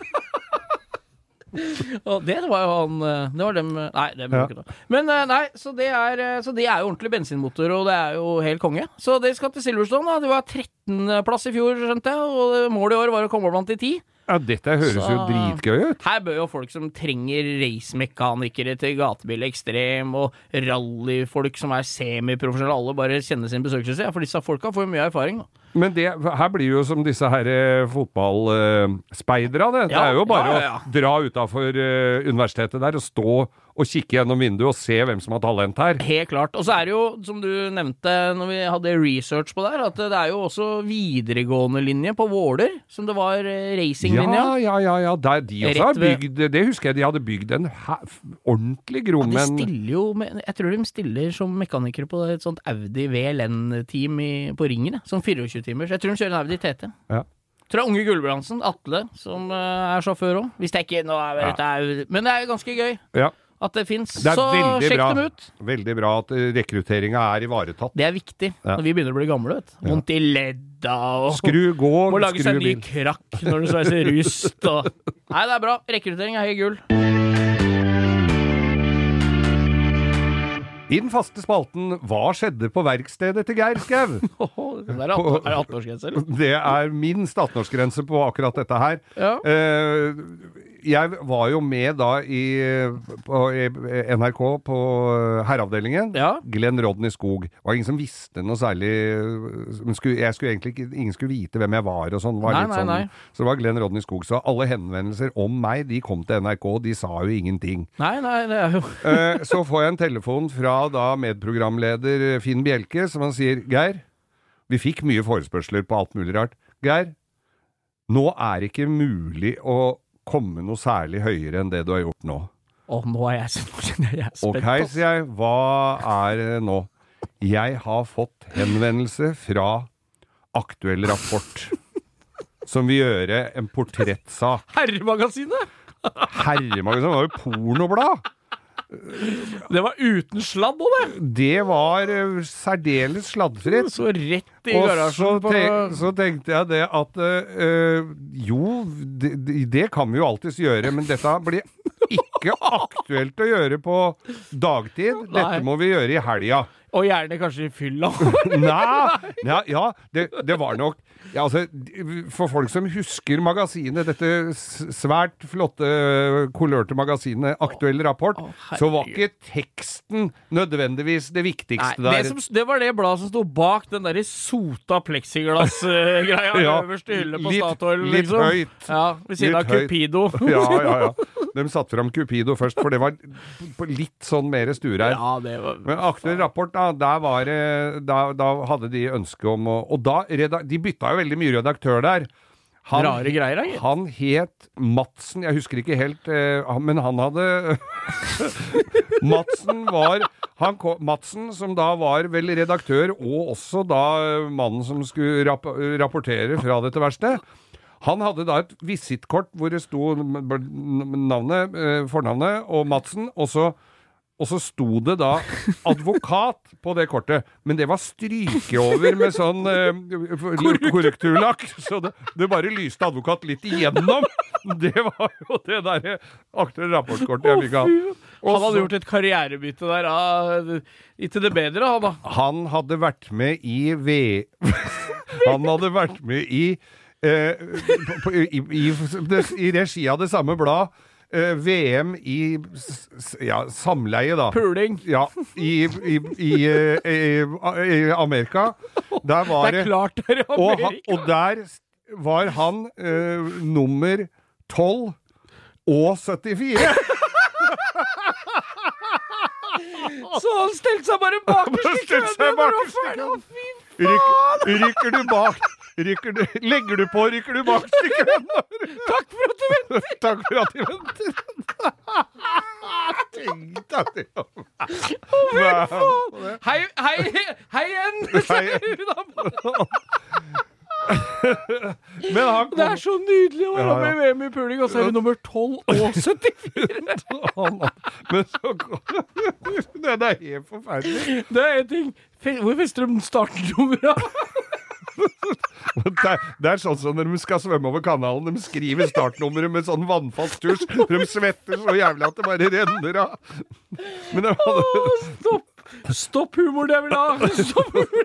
Speaker 8: og det var jo han det var dem. Nei, det var ikke det. Men nei, så det er jo ordentlig bensinmotor, og det er jo helt konge. Så det skal til Silverstone da. Det var 13. plass i fjor, skjønte jeg, og målet i år var å komme blant de 10.
Speaker 7: Ja, dette høres jo dritgøy ut.
Speaker 8: Her bør jo folk som trenger racemekanikere til gatebil ekstrem, og rallyfolk som er semiprofesjonelle, alle bare kjenner sin besøkelse, for disse folka får jo mye erfaring da.
Speaker 7: Men her blir jo som disse her fotballspeidere, det er jo bare å dra utenfor universitetet der og stå og kikke gjennom vinduet og se hvem som har talent her. Helt
Speaker 8: klart. Og så er det jo, som du nevnte når vi hadde research på der, at det er jo også videregående linje på Våler, som det var racinglinja.
Speaker 7: Ja. Der de også har bygd, det husker jeg de hadde bygd en ordentlig grom.
Speaker 8: Ja, de stiller jo, jeg tror de stiller som mekanikere på et sånt Audi VLN-team på Ringen, sånn 24-timer. Så jeg tror de kjører en Audi TT. Ja. Jeg tror Unge Gulbrandsen, Atle, som er sjåfør også. Hvis det ikke nå men det er ganske gøy. Ja. At det finnes, så sjekk dem ut.
Speaker 7: Veldig bra at rekrutteringen er ivaretatt.
Speaker 8: Det er viktig, når vi begynner å bli gamle, vet. Vondt i ledda, og må lage seg en ny krakk når du sveiser rust, og... Nei, det er bra. Rekruttering er helt gull.
Speaker 7: I den faste spalten, hva skjedde på verkstedet til Geir Skau?
Speaker 8: Det er 18-årsgrense, eller?
Speaker 7: Det er minst 18-årsgrense på akkurat dette her. Ja. Jeg var jo med da på NRK på herreavdelingen. Ja. Glenn Rodney Skog. Det var ingen som visste noe særlig. Ingen skulle vite hvem jeg var og sånn. Nei. Så det var Glenn Rodney Skog. Så alle henvendelser om meg, de kom til NRK. De sa jo ingenting.
Speaker 8: Nei, det er jo...
Speaker 7: Så får jeg en telefon fra da medprogramleder Finn Bjelke, som han sier, Geir, vi fikk mye forespørsler på alt mulig rart. Geir, nå er det ikke mulig å komme noe særlig høyere enn det du har gjort nå.
Speaker 8: Nå er jeg spent.
Speaker 7: Ok, sier jeg, hva er det nå? Jeg har fått henvendelse fra Aktuell Rapport, som vil gjøre en portrettsak.
Speaker 8: Herremagasinet?
Speaker 7: Herremagasinet var jo pornoblad.
Speaker 8: Det var uten sladd også, det.
Speaker 7: Det var særdeles sladdfritt.
Speaker 8: Så rett i garasjen
Speaker 7: så tenkte jeg det at det kan vi jo alltids gjøre, men dette blir ikke aktuelt å gjøre på dagtid. Dette må vi gjøre i helga.
Speaker 8: Og gjerne kanskje i fylla.
Speaker 7: Nei, det var nok for folk som husker magasinet, dette svært flotte kolørte magasinet Aktuell Rapport, så var ikke teksten nødvendigvis det viktigste der.
Speaker 8: Det var det bladet som stod bak den der sota plexiglass-greia øverst i hylle på Statoil.
Speaker 7: Litt høyt.
Speaker 8: Ja, ved siden av Cupido.
Speaker 7: Ja. De satt fram Cupido først, for det var litt sånn mer stuer her.
Speaker 8: Ja, det var...
Speaker 7: Men Aktuell Rapport, da hadde de ønske om og da, de bytta jo veldig mye redaktør der.
Speaker 8: Rare greier, da?
Speaker 7: Han het Madsen, jeg husker ikke helt, men han hadde... Madsen, som da var vel redaktør, og også da mannen som skulle rapportere fra dette verste. Han hadde da et visittkort hvor det sto navnet, fornavnet og Madsen, og så sto det da advokat på det kortet, men det var stryke over med sånn korrekturlakk, så det bare lyste advokat litt igjennom. Det var jo det der Aktuell Rapport-kortet jeg fikk av.
Speaker 8: Han hadde gjort et karrierebytte der, ikke det bedre, han da?
Speaker 7: Han hadde vært med i i regi av det samme blad, VM i samleie da.
Speaker 8: Puling.
Speaker 7: Ja, i Amerika. Der var
Speaker 8: det er klart det er i Amerika.
Speaker 7: Og der var han nummer 12 og 74.
Speaker 8: Så han stelte seg bare bakerst i køen.
Speaker 7: Rykker du bak? Legger du på, rykker du bak stykken?
Speaker 8: Takk for at du venter.
Speaker 7: Takk for at du venter. Tenk deg det.
Speaker 8: Hei igjen.
Speaker 7: Men han kom...
Speaker 8: Det så nydelig å være med i VM i puling, og så det nummer 12 og 74.
Speaker 7: Men så kom... Det helt forferdelig.
Speaker 8: Det en ting. Hvor fester de startnummeret?
Speaker 7: Det sånn som når de skal svømme over kanalen. De skriver startnummeret med sånn vannfast tusj. De svetter så jævlig at det bare renner av. Men det var...
Speaker 8: Stopp humor, det vil ha. Stopp humor.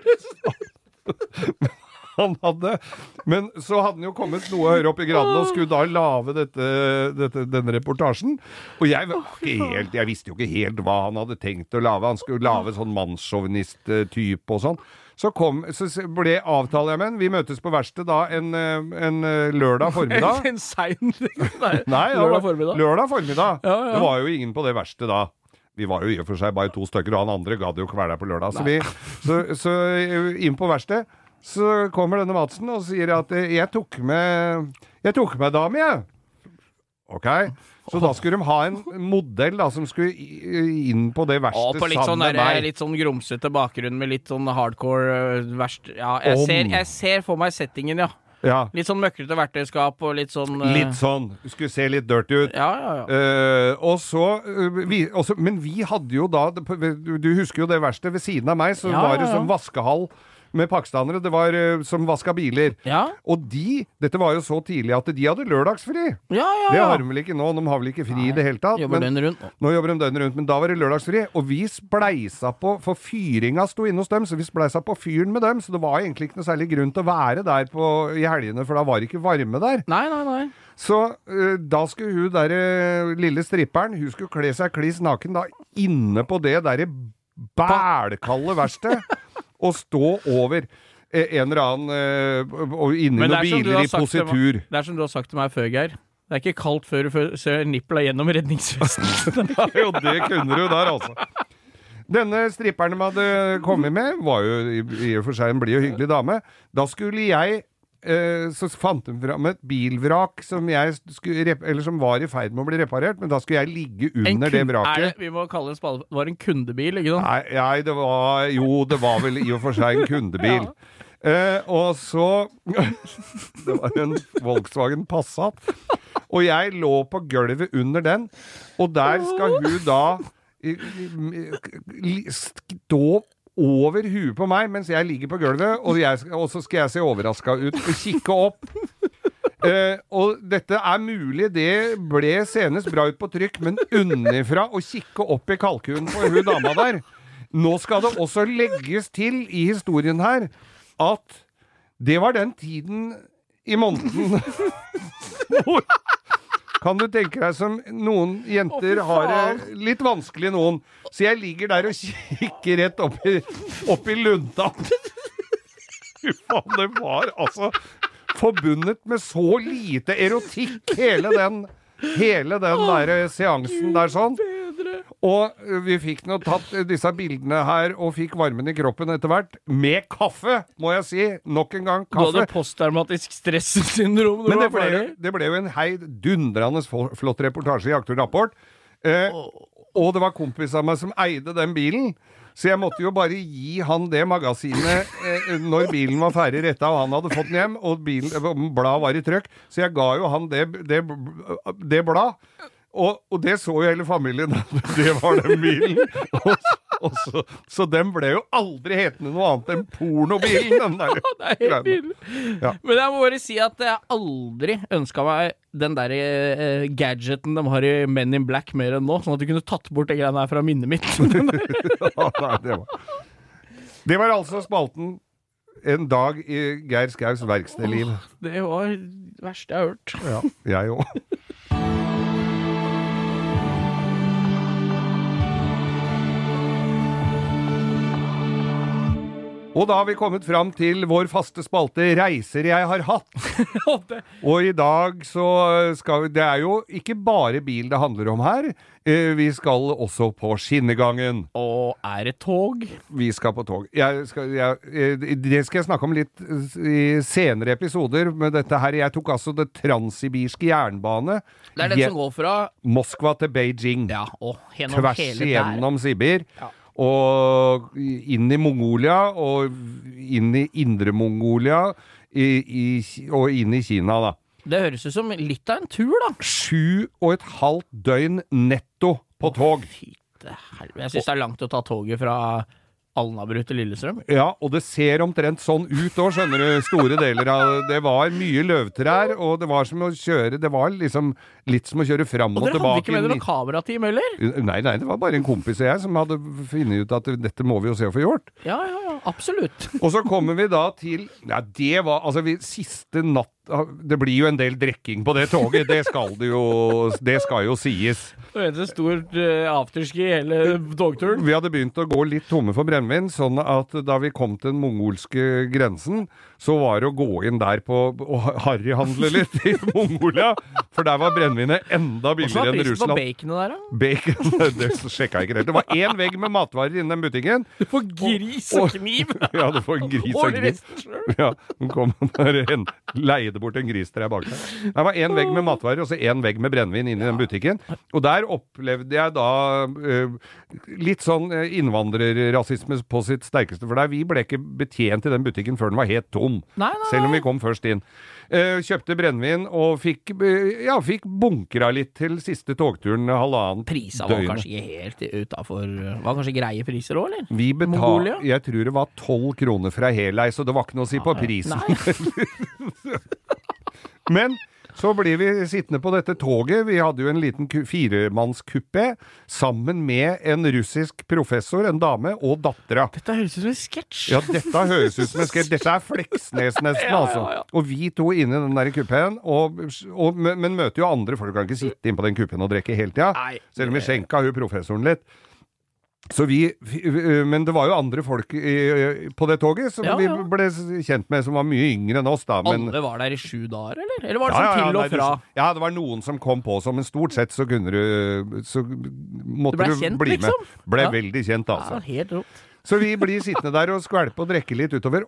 Speaker 7: Han hadde, men så hadde han jo kommet noe høyere opp i graden og skulle da lave denne reportasjen, og jeg visste jo ikke helt hva han hadde tenkt å lave. Han skulle lave sånn mannssjåvinist-type og sånn. Så ble avtale jeg med han. Vi møtes på verksted da en lørdag formiddag.
Speaker 8: En sein?
Speaker 7: Nei,
Speaker 8: lørdag formiddag.
Speaker 7: Lørdag formiddag.
Speaker 8: Ja.
Speaker 7: Det var jo ingen på det verksted da. Vi var jo i og for seg bare 2 stykker, og han andre gadd jo ikke være der på lørdag. Så inn på verksted, så kommer denne Madsen og sier at jeg tok med dame, jeg. Ok, så da skulle de ha en modell da, som skulle inn på det verste sammen med meg.
Speaker 8: Litt sånn grumsete bakgrunn med litt sånn hardcore verst. Ja, jeg ser for meg settingen, ja.
Speaker 7: Ja.
Speaker 8: Litt sånn møkrete verktøyskap og litt sånn...
Speaker 7: Litt sånn, skulle se litt dirty ut.
Speaker 8: Ja.
Speaker 7: Men vi hadde jo da, du husker jo det verste ved siden av meg, så var det som vaskehall med pakistanere, det var som vaska biler.
Speaker 8: Ja.
Speaker 7: Og dette var jo så tidlig at de hadde lørdagsfri.
Speaker 8: Ja.
Speaker 7: Det har de vel ikke nå, de har vel ikke fri i det hele tatt.
Speaker 8: Jobber døgnet rundt.
Speaker 7: Nå jobber de døgnet rundt, men da var det lørdagsfri, og vi spleisa på, for fyringa sto inne hos dem, så vi spleisa på fyren med dem, så det var egentlig ikke noe særlig grunn til å være der i helgene, for da var det ikke varme der.
Speaker 8: Nei.
Speaker 7: Så da skulle hun der lille stripperen, hun skulle kle seg kliss naken da, inne på det der bælkalde verksted, og stå over en eller annen og inni noen biler i positur.
Speaker 8: Det som du har sagt til meg før, Geir. Det ikke kaldt før du ser nippla gjennom redningsvesten.
Speaker 7: Jo, det kunne du der, altså. Denne stripperen de hadde kommet med, var jo i og for seg en blid og hyggelig dame. Da skulle jeg så fant de fram et bilvrak som som var i ferd med å bli reparert, men da skulle jeg ligge under det vraket.
Speaker 8: Vi må kalle det det var en kundebil, ikke sant?
Speaker 7: Nei, det var vel i og for seg en kundebil. Og så det var en Volkswagen Passat, og jeg lå på gulvet under den, og der skal hun da stå over huet på meg mens jeg ligger på gulvet, og så skal jeg se overrasket ut og kikke opp. Og dette mulig, det ble senest bra ut på trykk, men unnifra å kikke opp i kalkunen på hun dama der. Nå skal det også legges til i historien her at det var den tiden i måneden hvor kan du tenke deg som noen jenter har det litt vanskelig noen. Så jeg ligger der og kikker rett opp i lunta. Fy faen, det var altså forbundet med så lite erotikk hele den der seansen der sånn. Og vi fikk nå tatt disse bildene her og fikk varmen i kroppen etter hvert med kaffe, må jeg si. Nok en gang kaffe.
Speaker 8: Du hadde posttraumatisk stressyndrom.
Speaker 7: Men det ble jo en dundrende flott reportasje i Aktuell Rapport. Og det var kompiser av meg som eide den bilen. Så jeg måtte jo bare gi han det magasinet når bilen var ferdig rettet, og han hadde fått den hjem, og bladet var i trykk. Så jeg ga jo han det blad. Og det så jo hele familien, det var den bilen. Så den ble jo aldri hetende noe annet enn pornobilen.
Speaker 8: Det helt nydelig. Ja. Men jeg må bare si at jeg aldri ønsket meg den der gadgeten de har i Men in Black mer enn nå, sånn at du kunne tatt bort det greiene her fra minnet mitt.
Speaker 7: Det var altså spalten En dag i Geir Skaus verkstedliv.
Speaker 8: Det var det verste jeg har hørt.
Speaker 7: Ja, jeg også. Og da har vi kommet fram til vår faste spalte Reiser jeg har hatt. Og i dag så skal vi, det jo ikke bare bil det handler om her. Vi skal også på skinnegangen.
Speaker 8: Og det tog?
Speaker 7: Vi skal på tog. Det skal jeg snakke om litt i senere episoder med dette her. Jeg tok altså det transsibirske jernbane.
Speaker 8: Det den som går fra
Speaker 7: Moskva til Beijing.
Speaker 8: Ja, og gjennom
Speaker 7: tvers
Speaker 8: hele
Speaker 7: gjennom Sibir.
Speaker 8: Ja.
Speaker 7: Og inn i Mongolia, og inn i Indre Mongolia, og inn i Kina, da.
Speaker 8: Det høres ut som litt av en tur, da.
Speaker 7: 7,5 døgn netto på tog.
Speaker 8: Fytte helvete. Jeg synes det langt å ta toget fra Alnabru til Lillestrøm.
Speaker 7: Ja, og det ser omtrent sånn ut også, skjønner du, store deler av det. Det var mye løvtrær, og det var som å kjøre, det var liksom litt som å kjøre fram og tilbake.
Speaker 8: Og dere hadde ikke med dere noe kamerateam, eller?
Speaker 7: Nei, det var bare en kompis og jeg som hadde funnet ut at dette må vi jo se å få gjort.
Speaker 8: Ja, absolutt.
Speaker 7: Og så kommer vi da til, ja, det var, altså siste natt, det blir jo en del drekking på det toget, det skal jo sies.
Speaker 8: Det var et stort afterski hele togturen.
Speaker 7: Vi hadde begynt å gå litt tomme for brennvin, sånn at da vi kom til den mongolske grensen, så var det å gå inn der på å harryhandle litt i Mongolia, for der var brennvinet enda billigere enn Russland.
Speaker 8: Hva var prisen på baconet der da?
Speaker 7: Bacon, det sjekket jeg ikke helt. Det var en vegg med matvarer innen den butikken.
Speaker 8: Du får gris og kniv.
Speaker 7: Ja, du får gris og kniv. Ja, hun kom der leide bort en gris der bak der. Det var en vegg med matvarer, og så en vegg med brennvin inn i den butikken. Og der opplevde jeg da litt sånn innvandrerrasisme på sitt sterkeste, for der vi ble ikke betjent i den butikken før den var helt tom.
Speaker 8: Nei.
Speaker 7: Selv om vi kom først inn. Kjøpte brennvin og fikk bunkra litt til siste togturen halvannen døgn.
Speaker 8: Prisa var kanskje ikke helt utenfor, var kanskje greie priser også, eller?
Speaker 7: Vi betalte, jeg tror det var 12 kroner fra helei, så det var ikke noe å si på prisen. Men så ble vi sittende på dette toget. Vi hadde jo en liten firemannskuppe sammen med en russisk professor, en dame og dattera.
Speaker 8: Dette høres ut som en sketsj.
Speaker 7: Ja, dette høres ut som en sketsj. Dette Fleksnes nesten, altså. Og vi to inne i den der kuppen, men møter jo andre folk. Kan ikke sitte inn på den kuppen og drikke hele tida. Selv om vi skjenka jo professoren litt. Så men det var jo andre folk på det toget som vi ble kjent med, som var mye yngre enn oss da. Men
Speaker 8: alle var der i 7 dager, eller? Eller var det sånn til og fra?
Speaker 7: Ja, det var noen som kom på som, men stort sett så måtte du bli med.
Speaker 8: Liksom?
Speaker 7: Ble veldig kjent, altså.
Speaker 8: Ja, helt rått.
Speaker 7: Så vi blir sittende der og skvelpe og drekke litt utover,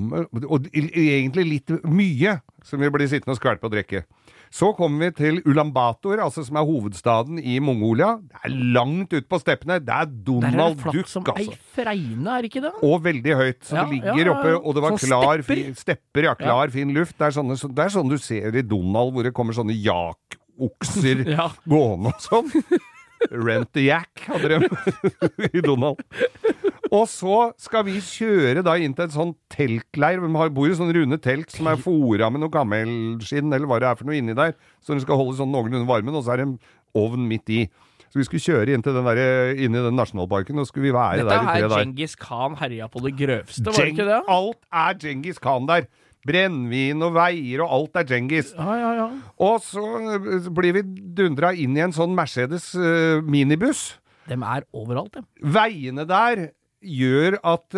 Speaker 7: og egentlig litt mye som vi blir sittende og skvelpe og drekke. Så kommer vi til Ulaanbaatar, altså som hovedstaden i Mongolia. Det langt ut på steppene. Det Donald Duck, altså.
Speaker 8: Der det flatt som ei freine, det ikke det?
Speaker 7: Og veldig høyt, så det ligger oppe, og det var stepper, klar, fin luft. Det sånn du ser i Donald, hvor det kommer sånne jakokser gående og sånn. Rent the Yak, hadde de i Donald. Og så skal vi kjøre da inn til en sånn teltleir. Vi bor i sånne runde telt som foret med noe gammelskinn, eller hva det for noe inni der, så den skal holde sånn noenlunde varmen, og så det en ovn midt i. Så vi skulle kjøre inn til inn i den nasjonalparken, og skulle vi være der i 3 dager.
Speaker 8: Dette Genghis Khan herja på det grøvste, var det ikke det?
Speaker 7: Alt Genghis Khan der. Brennvin og veier og alt Genghis.
Speaker 8: Ja.
Speaker 7: Og så blir vi dundra inn i en sånn Mercedes minibuss.
Speaker 8: De overalt, de.
Speaker 7: Veiene der gjør at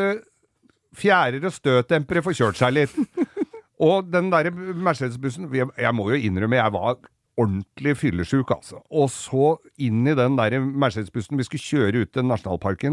Speaker 7: fjærer og støtdempere får kjørt seg litt. Og den der Mercedes-bussen, jeg må jo innrømme, jeg var ordentlig fyllesjuk, altså. Og så inn i den der Mercedes-bussen, vi skulle kjøre ut til nasjonalparken.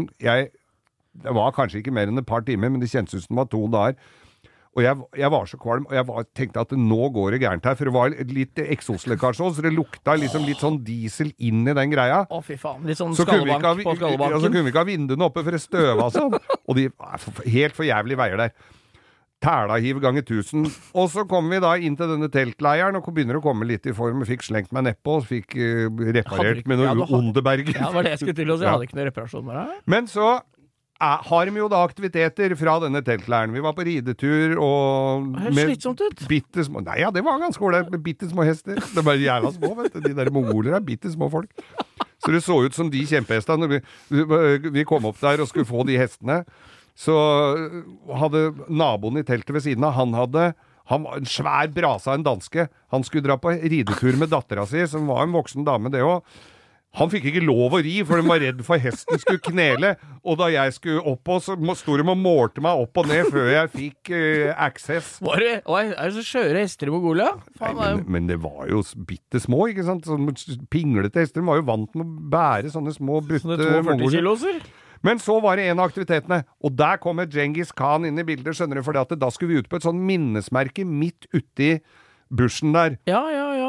Speaker 7: Det var kanskje ikke mer enn et par timer, men det kjentes ut som det var 2 dager. Og jeg var så kvalm, og jeg tenkte at nå går det gærent her, for det var litt eksoslekkasje også, så det lukta liksom litt sånn diesel inn i den greia.
Speaker 8: Å, fy faen, litt sånn skallebank på skallebanken.
Speaker 7: Ja, så kunne vi ikke ha vinduene oppe for å støve, altså. Og de helt for jævlig veier der. Tælahiv ganger 1000. Og så kom vi da inn til denne teltleiren, og begynner å komme litt i form. Jeg fikk slengt meg nedpå, og fikk reparert med noe Onderberg.
Speaker 8: Ja, det var det jeg skulle til å si. Jeg hadde ikke noe reparasjon med det.
Speaker 7: Men så har vi jo da aktiviteter fra denne teltleiren. Vi var på ridetur og
Speaker 8: det høres slitsomt ut.
Speaker 7: Bittesmå, nei, ja, det var ganske ålreit med bittesmå hester. Det var jævla små, vet du. De der mongoler bittesmå folk. Så det så ut som de kjempehestene. Når vi kom opp der og skulle få de hestene, så hadde naboen i teltet ved siden av, han var en svær brasa, en danske. Han skulle dra på ridetur med dattera si, som var en voksen dame, det også. Han fikk ikke lov å ri, for de var redd for hesten skulle knele. Og da jeg skulle opp, så sto de og målte meg opp og ned før jeg fikk access.
Speaker 8: Er det så skjøre hester i Mongolia?
Speaker 7: Men det var jo bitte små, ikke sant? Sånn pinglete hester. De var jo vant med å bære sånne små butte
Speaker 8: Sånne 42 kiloser?
Speaker 7: Men så var det en av aktivitetene, og der kommer Genghis Khan inn i bildet, skjønner du, for da skulle vi ut på et sånn minnesmerke midt ute i bushen der.
Speaker 8: Ja.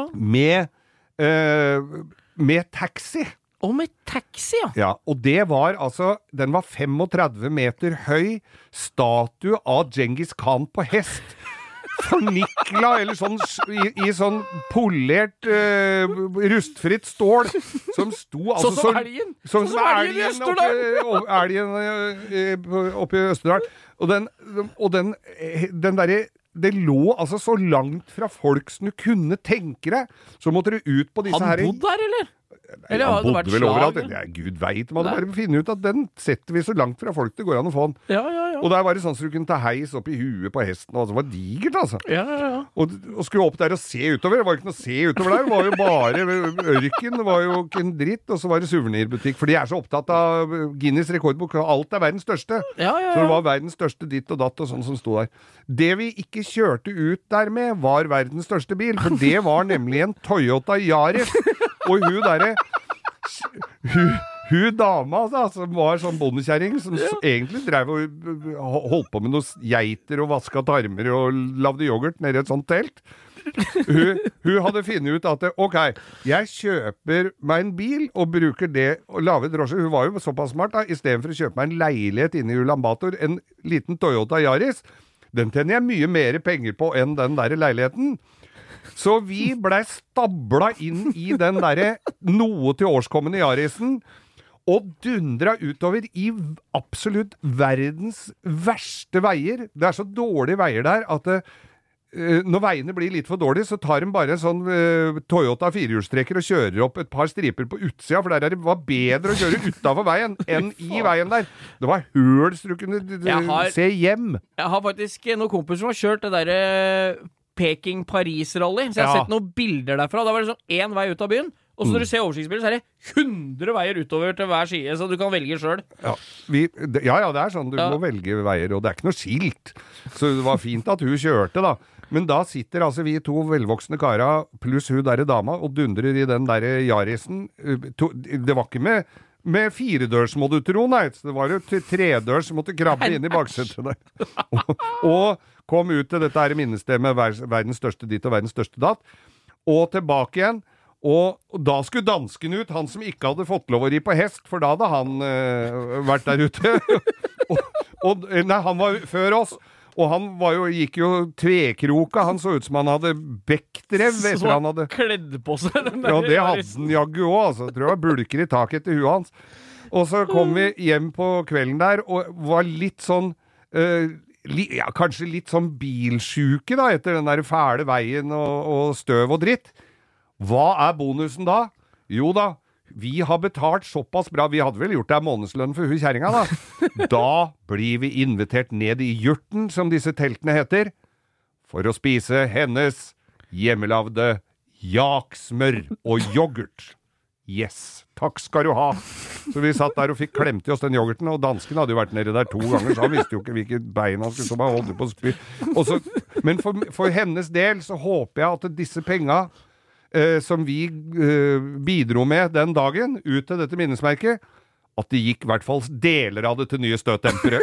Speaker 7: Med taxi.
Speaker 8: Med taxi, ja.
Speaker 7: Ja, og det var altså, den var 35 meter høy, statue av Genghis Khan på hest. Fornikla, eller sånn, i sånn polert, rustfritt stål, som sto altså
Speaker 8: sånn som elgen?
Speaker 7: Sånn som elgen i Østerdal. Elgen oppe i Østerdal. Og den derre, det lå altså så langt fra folk som du kunne tenke deg, så måtte du ut på disse her...
Speaker 8: Han bodde der, eller?
Speaker 7: Han bodde vel overalt. Gud vet, man hadde bare finne ut at den setter vi så langt fra folk det går an å få den.
Speaker 8: Ja.
Speaker 7: Og der var det sånn så du kunne ta heis opp i huet på hesten, og det var digert, altså.
Speaker 8: Ja.
Speaker 7: Og skulle opp der og se utover, det var ikke noe å se utover der, det var jo bare ørken, det var jo ikke en dritt, og så var det souvenirbutikk, for de er så opptatt av Guinness rekordbok, alt er verdens største.
Speaker 8: Ja.
Speaker 7: Så det var verdens største ditt og datt og sånn som stod der. Det vi ikke kjørte ut der med, var verdens største bil, for det var nemlig en Toyota Yaris. Og hun derre hun dama som var sånn bondekjerring som egentlig drev og holdt på med noen geiter og vasket tarmer og lavde yoghurt nede i et sånt telt. Hun hadde funnet ut at ok, jeg kjøper meg en bil og bruker det og lave drosje. Hun var jo såpass smart da, i stedet for å kjøpe meg en leilighet inne i Ulan Bator, en liten Toyota Yaris. Den tjener jeg mye mer penger på enn den der leiligheten. Så vi ble stabla inn i den derre noe til årskommende Yarisen og dundra utover i absolutt verdens verste veier. Det er så dårlige veier der at når veiene blir litt for dårlige, så tar de bare en sånn Toyota firehjulstrekker og kjører opp et par striper på utsida, for der var bedre å kjøre utenfor veien enn i veien der. Det var høl så du kunne se hjem.
Speaker 8: Jeg har faktisk noen kompiser som har kjørt det derre Peking-Paris-rally, så jeg har sett noen bilder derfra. Da var det sånn en vei ut av byen, og så når du ser oversiktsbildet, så er det 100 veier utover til hver side, så du kan velge selv.
Speaker 7: Ja, det er sånn, du må velge veier, og det er ikke noe skilt. Så det var fint at hun kjørte da. Men da sitter altså vi to velvoksne kara, pluss hun der dama, og dundrer i den der Yarisen. Det var ikke med firedørs, må du tro, nei. Det var jo tredørs som måtte krabbe inn i baksetet der. Og kom ut til dette her minnestedet med verdens største ditt og verdens største datt, og tilbake igjen, og da skulle dansken ut, han som ikke hadde fått lov å ri på hest, for da hadde han vært der ute. Nei, han var før oss, og han gikk jo tvekroka, han så ut som han hadde bekkdrev.
Speaker 8: Så han hadde kledd på seg den der.
Speaker 7: Ja, det hadde han jaggu også, altså. Jeg tror det var bulker i taket etter huet hans. Og så kom vi hjem på kvelden der, og var litt sånn... kanskje litt sånn bilsjuke da, etter den der fæle veien og støv og dritt. Hva er bonusen da? Jo da, vi har betalt såpass bra, vi hadde vel gjort det månedslønn for hun kjerringa da. Da blir vi invitert ned i jurten, som disse teltene heter, for å spise hennes hjemmelavde jaksmør og yoghurt. Yes, takk skal du ha. Så vi satt der og fikk klemt i oss den yoghurten, og dansken hadde jo vært nede der 2 ganger, så han visste jo ikke hvilket bein han skulle, så han holdt på å spy. Men for hennes del så håper jeg at disse penga som vi bidro med den dagen, ut til dette minnesmerket, at det gikk i hvert fall deler av det til nye støtdempere.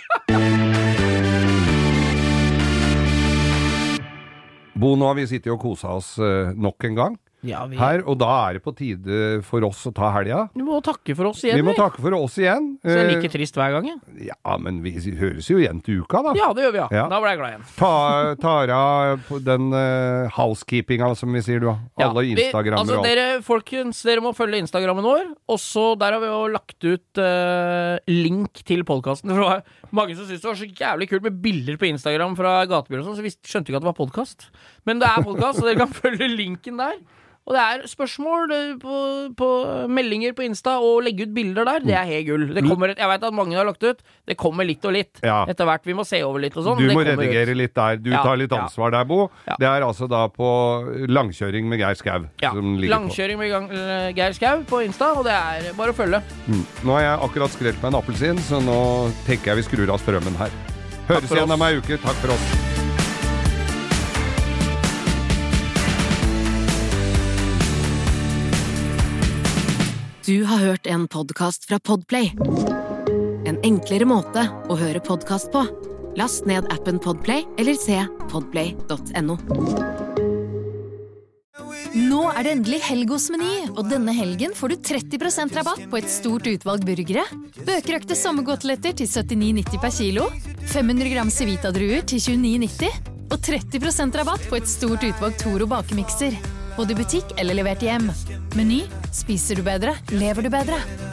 Speaker 7: Bo, nå har vi sittet og koset oss nok en gang. Her, og da er det på tide for oss å ta helga.
Speaker 8: Du må takke for oss igjen.
Speaker 7: Vi må takke for oss igjen.
Speaker 8: Så jeg liker trist hver gang.
Speaker 7: Ja, men vi høres jo igjen til uka da.
Speaker 8: Ja, det gjør vi, ja. Da ble jeg glad igjen.
Speaker 7: Tara på den housekeepinga, som vi sier du. Alle Instagrammer
Speaker 8: altså,
Speaker 7: og alt.
Speaker 8: Dere, folkens, dere må følge Instagrammen vår. Og så der har vi jo lagt ut link til podcasten. For det var mange som synes det var så jævlig kult med bilder på Instagram fra gatebil og sånn, så vi skjønte ikke at det var podcast. Men det er podcast, så dere kan følge linken der. Og det spørsmål på meldinger på Insta og legge ut bilder der, det helt gull. Det kommer, jeg vet at mange har lagt ut, det kommer litt og litt. Etter hvert, vi må se over litt og sånn.
Speaker 7: Du må redigere litt der, du tar litt ansvar der, Bo. Det altså da på langkjøring med Geir Skau.
Speaker 8: Langkjøring med Geir Skau på Insta, og det bare å følge.
Speaker 7: Nå har jeg akkurat skrelt meg en appelsin, så nå tenker jeg vi skrur av strømmen her. Høres igjen om ei uke, takk for oss.
Speaker 6: Du har hørt en podcast fra Podplay. En enklere måte å høre podcast på. Last ned appen Podplay, eller se podplay.no.
Speaker 9: Nå det endelig helg hos Meny, og denne helgen får du 30% rabatt på et stort utvalg burgere. Bøkerøkte sommergåteletter til 79,90 per kilo. 500 gram Civita-druer til 29,90. Og 30% rabatt på et stort utvalg Toro bakemikser. Både i butikk eller levert hjem. Meny, spiser du bedre, lever du bedre.